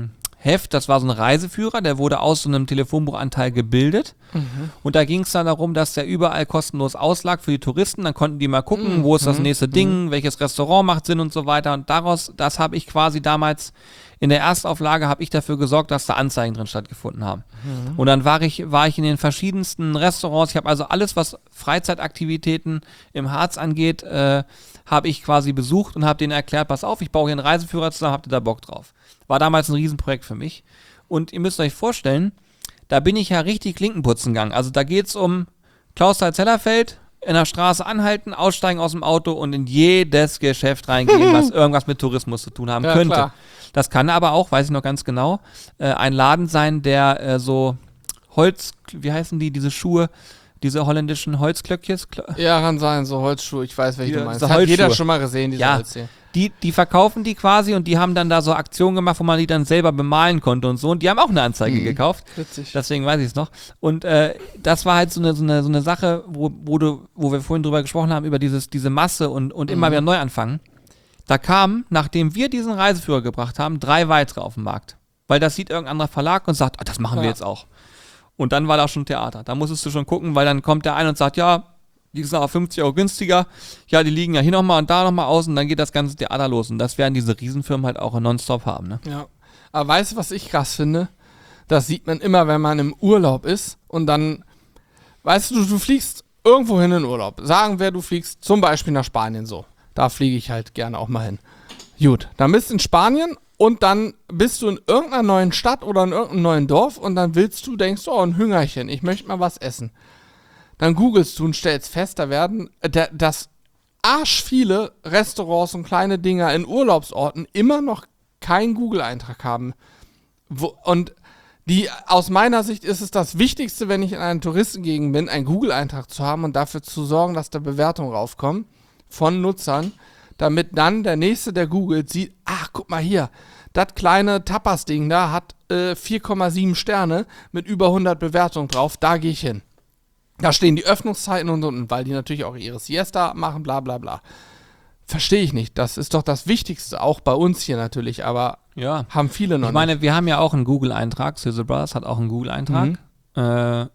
Heft, das war so ein Reiseführer, der wurde aus so einem Telefonbuchanteil gebildet. Mhm. Und da ging es dann darum, dass der überall kostenlos auslag für die Touristen. Dann konnten die mal gucken, mhm. wo ist das nächste mhm. Ding, welches Restaurant macht Sinn und so weiter. Und daraus, das habe ich quasi damals, in der Erstauflage habe ich dafür gesorgt, dass da Anzeigen drin stattgefunden haben. Mhm. Und dann war ich, war ich in den verschiedensten Restaurants. Ich habe also alles, was Freizeitaktivitäten im Harz angeht, äh, habe ich quasi besucht und habe denen erklärt, pass auf, ich baue hier einen Reiseführer zusammen, habt ihr da Bock drauf? War damals ein Riesenprojekt für mich. Und ihr müsst euch vorstellen, da bin ich ja richtig Klinkenputzen gegangen. Also da geht es um Clausthal-Zellerfeld, in der Straße anhalten, aussteigen aus dem Auto und in jedes Geschäft reingehen, was irgendwas mit Tourismus zu tun haben ja, könnte. Klar. Das kann aber auch, weiß ich noch ganz genau, äh, ein Laden sein, der äh, so Holz, wie heißen die, diese Schuhe, diese holländischen Holzklöckjes? Ja, kann sein, so Holzschuhe, ich weiß, welche die, du meinst. Das hat jeder schon mal gesehen, diese ja, Holzschuhe. Die, die verkaufen die quasi und die haben dann da so Aktionen gemacht, wo man die dann selber bemalen konnte und so. Und die haben auch eine Anzeige mhm. gekauft. Witzig. Deswegen weiß ich es noch. Und äh, das war halt so eine, so eine, so eine Sache, wo, wo, du, wo wir vorhin drüber gesprochen haben, über dieses, diese Masse und, und mhm. immer wieder neu anfangen. Da kamen, nachdem wir diesen Reiseführer gebracht haben, drei weitere auf den Markt. Weil das sieht irgendein anderer Verlag und sagt, ah, das machen ja. wir jetzt auch. Und dann war da schon Theater. Da musstest du schon gucken, weil dann kommt der ein und sagt, ja, die sind aber fünfzig Euro günstiger. Ja, die liegen ja hier nochmal und da nochmal aus und dann geht das ganze Theater los. Und das werden diese Riesenfirmen halt auch nonstop haben, ne? Ja. Aber weißt du, was ich krass finde? Das sieht man immer, wenn man im Urlaub ist und dann, weißt du, du fliegst irgendwo hin in den Urlaub. Sagen wir, du fliegst zum Beispiel nach Spanien so. Da fliege ich halt gerne auch mal hin. Gut, dann bist du in Spanien und dann bist du in irgendeiner neuen Stadt oder in irgendeinem neuen Dorf und dann willst du, denkst du, oh, ein Hüngerchen, ich möchte mal was essen. Dann googelst du und stellst fest, da werden, da, dass arschviele Restaurants und kleine Dinger in Urlaubsorten immer noch keinen Google-Eintrag haben. Wo, und die, aus meiner Sicht ist es das Wichtigste, wenn ich in einer Touristengegend bin, einen Google-Eintrag zu haben und dafür zu sorgen, dass da Bewertungen raufkommen von Nutzern, damit dann der Nächste, der googelt, sieht, ach, guck mal hier, das kleine Tapas-Ding da hat äh, vier Komma sieben Sterne mit über hundert Bewertungen drauf, da gehe ich hin. Da stehen die Öffnungszeiten und, und, und weil die natürlich auch ihre Siesta machen, bla bla bla. Verstehe ich nicht. Das ist doch das Wichtigste, auch bei uns hier natürlich, aber ja. haben viele noch Ich meine, nicht. wir haben ja auch einen Google-Eintrag, Sizzle Brothers hat auch einen Google-Eintrag. Mhm. Äh,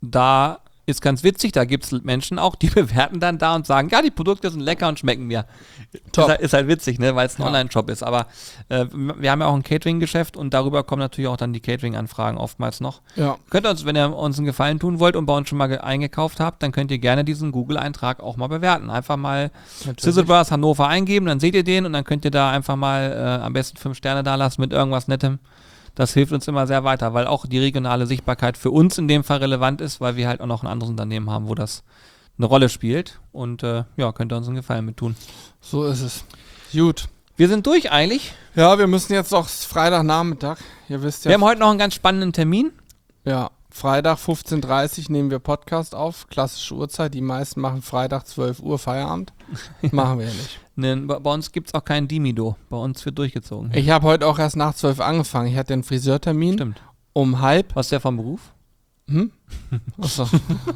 da ist ganz witzig, da gibt es Menschen auch, die bewerten dann da und sagen, ja, die Produkte sind lecker und schmecken mir. Top. Ist, halt, ist halt witzig, ne, weil es ein ja. Online-Shop ist, aber äh, wir haben ja auch ein Catering-Geschäft und darüber kommen natürlich auch dann die Catering-Anfragen oftmals noch. Ja. Könnt ihr uns, wenn ihr uns einen Gefallen tun wollt und bei uns schon mal ge- eingekauft habt, dann könnt ihr gerne diesen Google-Eintrag auch mal bewerten. Einfach mal Sizzle Brothers Hannover eingeben, dann seht ihr den und dann könnt ihr da einfach mal äh, am besten fünf Sterne da lassen mit irgendwas Nettem. Das hilft uns immer sehr weiter, weil auch die regionale Sichtbarkeit für uns in dem Fall relevant ist, weil wir halt auch noch ein anderes Unternehmen haben, wo das eine Rolle spielt. Und äh, ja, könnt ihr uns einen Gefallen mit tun. So ist es. Gut. Wir sind durch eigentlich. Ja, wir müssen jetzt noch Freitagnachmittag. Ihr wisst ja. Wir haben heute noch einen ganz spannenden Termin. Ja, Freitag fünfzehn Uhr dreißig nehmen wir Podcast auf. Klassische Uhrzeit. Die meisten machen Freitag zwölf Uhr Feierabend. Machen wir ja nicht. Ne, bei uns gibt es auch keinen Dimido. Bei uns wird durchgezogen. Ich habe heute auch erst nach zwölf angefangen. Ich hatte einen Friseurtermin. Stimmt. Um halb. Was ist der vom Beruf? Hm? Achso.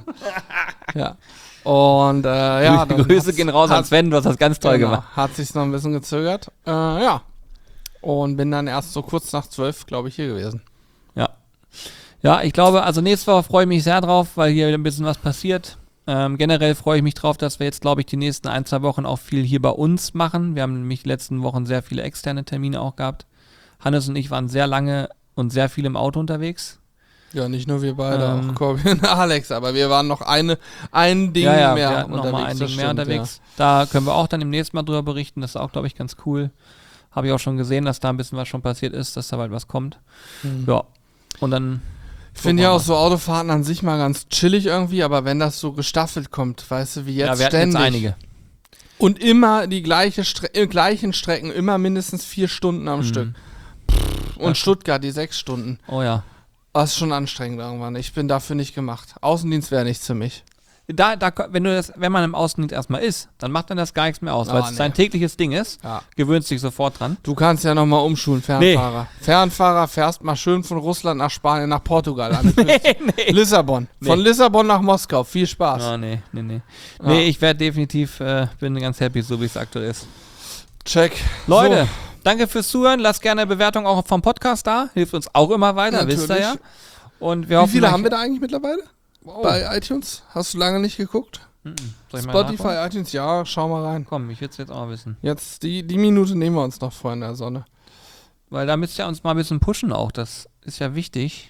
Ja. Und äh, ja. Dann Grüße gehen raus an Sven, du hast das ganz toll genau, gemacht. Hat sich noch ein bisschen gezögert. Äh, ja. Und bin dann erst so kurz nach zwölf, glaube ich, hier gewesen. Ja. Ja, ich glaube, also nächste Woche freue ich mich sehr drauf, weil hier ein bisschen was passiert. Ähm, generell freue ich mich drauf, dass wir jetzt, glaube ich, die nächsten ein, zwei Wochen auch viel hier bei uns machen. Wir haben nämlich die letzten Wochen sehr viele externe Termine auch gehabt. Hannes und ich waren sehr lange und sehr viel im Auto unterwegs. Ja, nicht nur wir beide, ähm, auch Corby und Alex, aber wir waren noch eine, ein Ding ja, ja, mehr wir unterwegs. Noch mal ein Ding stimmt, mehr unterwegs. Ja. Da können wir auch dann im nächsten Mal drüber berichten. Das ist auch, glaube ich, ganz cool. Habe ich auch schon gesehen, dass da ein bisschen was schon passiert ist, dass da bald was kommt. Mhm. Ja, und dann... Ich finde ja auch so Autofahrten an sich mal ganz chillig irgendwie, aber wenn das so gestaffelt kommt, weißt du, wie jetzt ja, wir ständig. Jetzt einige. Und immer die gleiche Stre- äh, gleichen Strecken, immer mindestens vier Stunden am mhm. Stück. Pff, und ja. Stuttgart, die sechs Stunden. Oh ja. Das ist schon anstrengend irgendwann. Ich bin dafür nicht gemacht. Außendienst wäre nichts für mich. Da, da, wenn du das, wenn man im Außendienst erstmal ist, dann macht dann das gar nichts mehr aus, oh, weil es nee. sein tägliches Ding ist. Ja. Gewöhnst dich sofort dran. Du kannst ja nochmal umschulen, Fernfahrer. Nee. Fernfahrer fährst mal schön von Russland nach Spanien, nach Portugal an. nee, nee. Lissabon. Nee. Von Lissabon nach Moskau. Viel Spaß. Oh, nee, nee, nee. Ja. Nee, ich werde definitiv, äh, bin ganz happy, so wie es aktuell ist. Check. Leute, so, danke fürs Zuhören. Lasst gerne eine Bewertung auch vom Podcast da. Hilft uns auch immer weiter, Natürlich. wisst ihr ja. Und wir Wie hoffen, viele euch- haben wir da eigentlich mittlerweile? Wow. Bei iTunes? Hast du lange nicht geguckt? Soll ich mal Spotify, nachgucken? iTunes, ja, schau mal rein. Komm, ich will es jetzt auch mal wissen. Jetzt, die, die Minute nehmen wir uns noch vor in der Sonne. Weil da müsst ihr uns mal ein bisschen pushen auch. Das ist ja wichtig.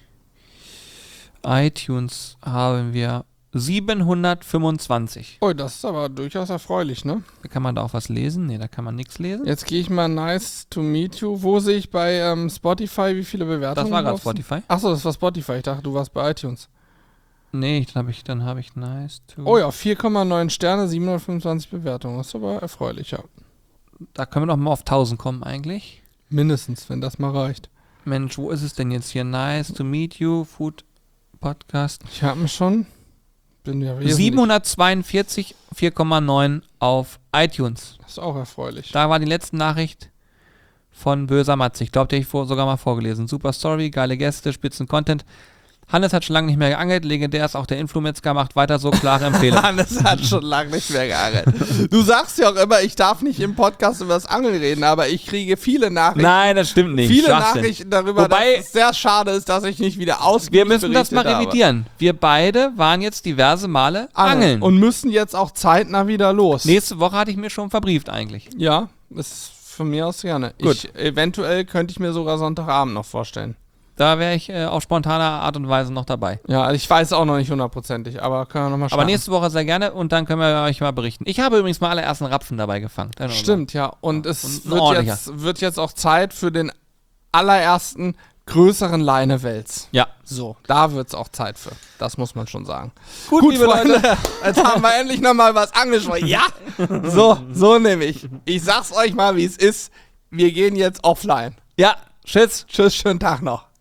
iTunes haben wir siebenhundertfünfundzwanzig. Oh, das ist aber durchaus erfreulich, ne? Da kann man da auch was lesen? Nee, da kann man nichts lesen. Jetzt gehe ich mal nice to meet you. Wo sehe ich bei ähm, Spotify, wie viele Bewertungen? Das war gerade drauf sind? Spotify. Achso, das war Spotify. Ich dachte, du warst bei iTunes. Nee, dann habe ich, dann habe ich nice to. Oh ja, vier Komma neun Sterne, siebenhundertfünfundzwanzig Bewertungen. Das ist aber erfreulich, ja. Da können wir doch mal auf tausend kommen eigentlich. Mindestens, wenn das mal reicht. Mensch, wo ist es denn jetzt hier? Nice to meet you, Food Podcast. Ich habe mich schon. Bin ja wesentlich. siebenhundertzweiundvierzig, vier Komma neun auf iTunes. Das ist auch erfreulich. Da war die letzte Nachricht von Böser Matze. Ich glaube, die habe ich vor, sogar mal vorgelesen. Super Story, geile Gäste, spitzen Content. Hannes hat schon lange nicht mehr geangelt. Legendär ist auch der Influmetzger, macht weiter so, klare Empfehlung. Hannes hat schon lange nicht mehr geangelt. Du sagst ja auch immer, ich darf nicht im Podcast über das Angeln reden, aber ich kriege viele Nachrichten. Nein, das stimmt nicht. Viele Schwachsinn. Nachrichten darüber, Wobei- dass es sehr schade ist, dass ich nicht wieder ausgiebig Wir müssen das mal berichtet habe. revidieren. Wir beide waren jetzt diverse Male angeln. Und müssen jetzt auch zeitnah wieder los. Nächste Woche hatte ich mir schon verbrieft eigentlich. Ja, ist von mir aus gerne. Gut. Ich, eventuell könnte ich mir sogar Sonntagabend noch vorstellen. Da wäre ich äh, auf spontane Art und Weise noch dabei. Ja, also ich weiß auch noch nicht hundertprozentig, aber können wir nochmal schauen. Aber nächste Woche sehr gerne und dann können wir euch mal berichten. Ich habe übrigens mal allerersten Rapfen dabei gefangen. Dann Stimmt, ja. Und es Und ein wird, ordentlicher. jetzt, wird jetzt auch Zeit für den allerersten größeren Leinewels. Ja. So, da wird es auch Zeit für. Das muss man schon sagen. Gut, liebe Leute. Jetzt haben wir endlich nochmal was angesprochen. Ja, so, so nämlich. Ich sag's euch mal, wie es ist. Wir gehen jetzt offline. Ja, tschüss. Tschüss, schönen Tag noch.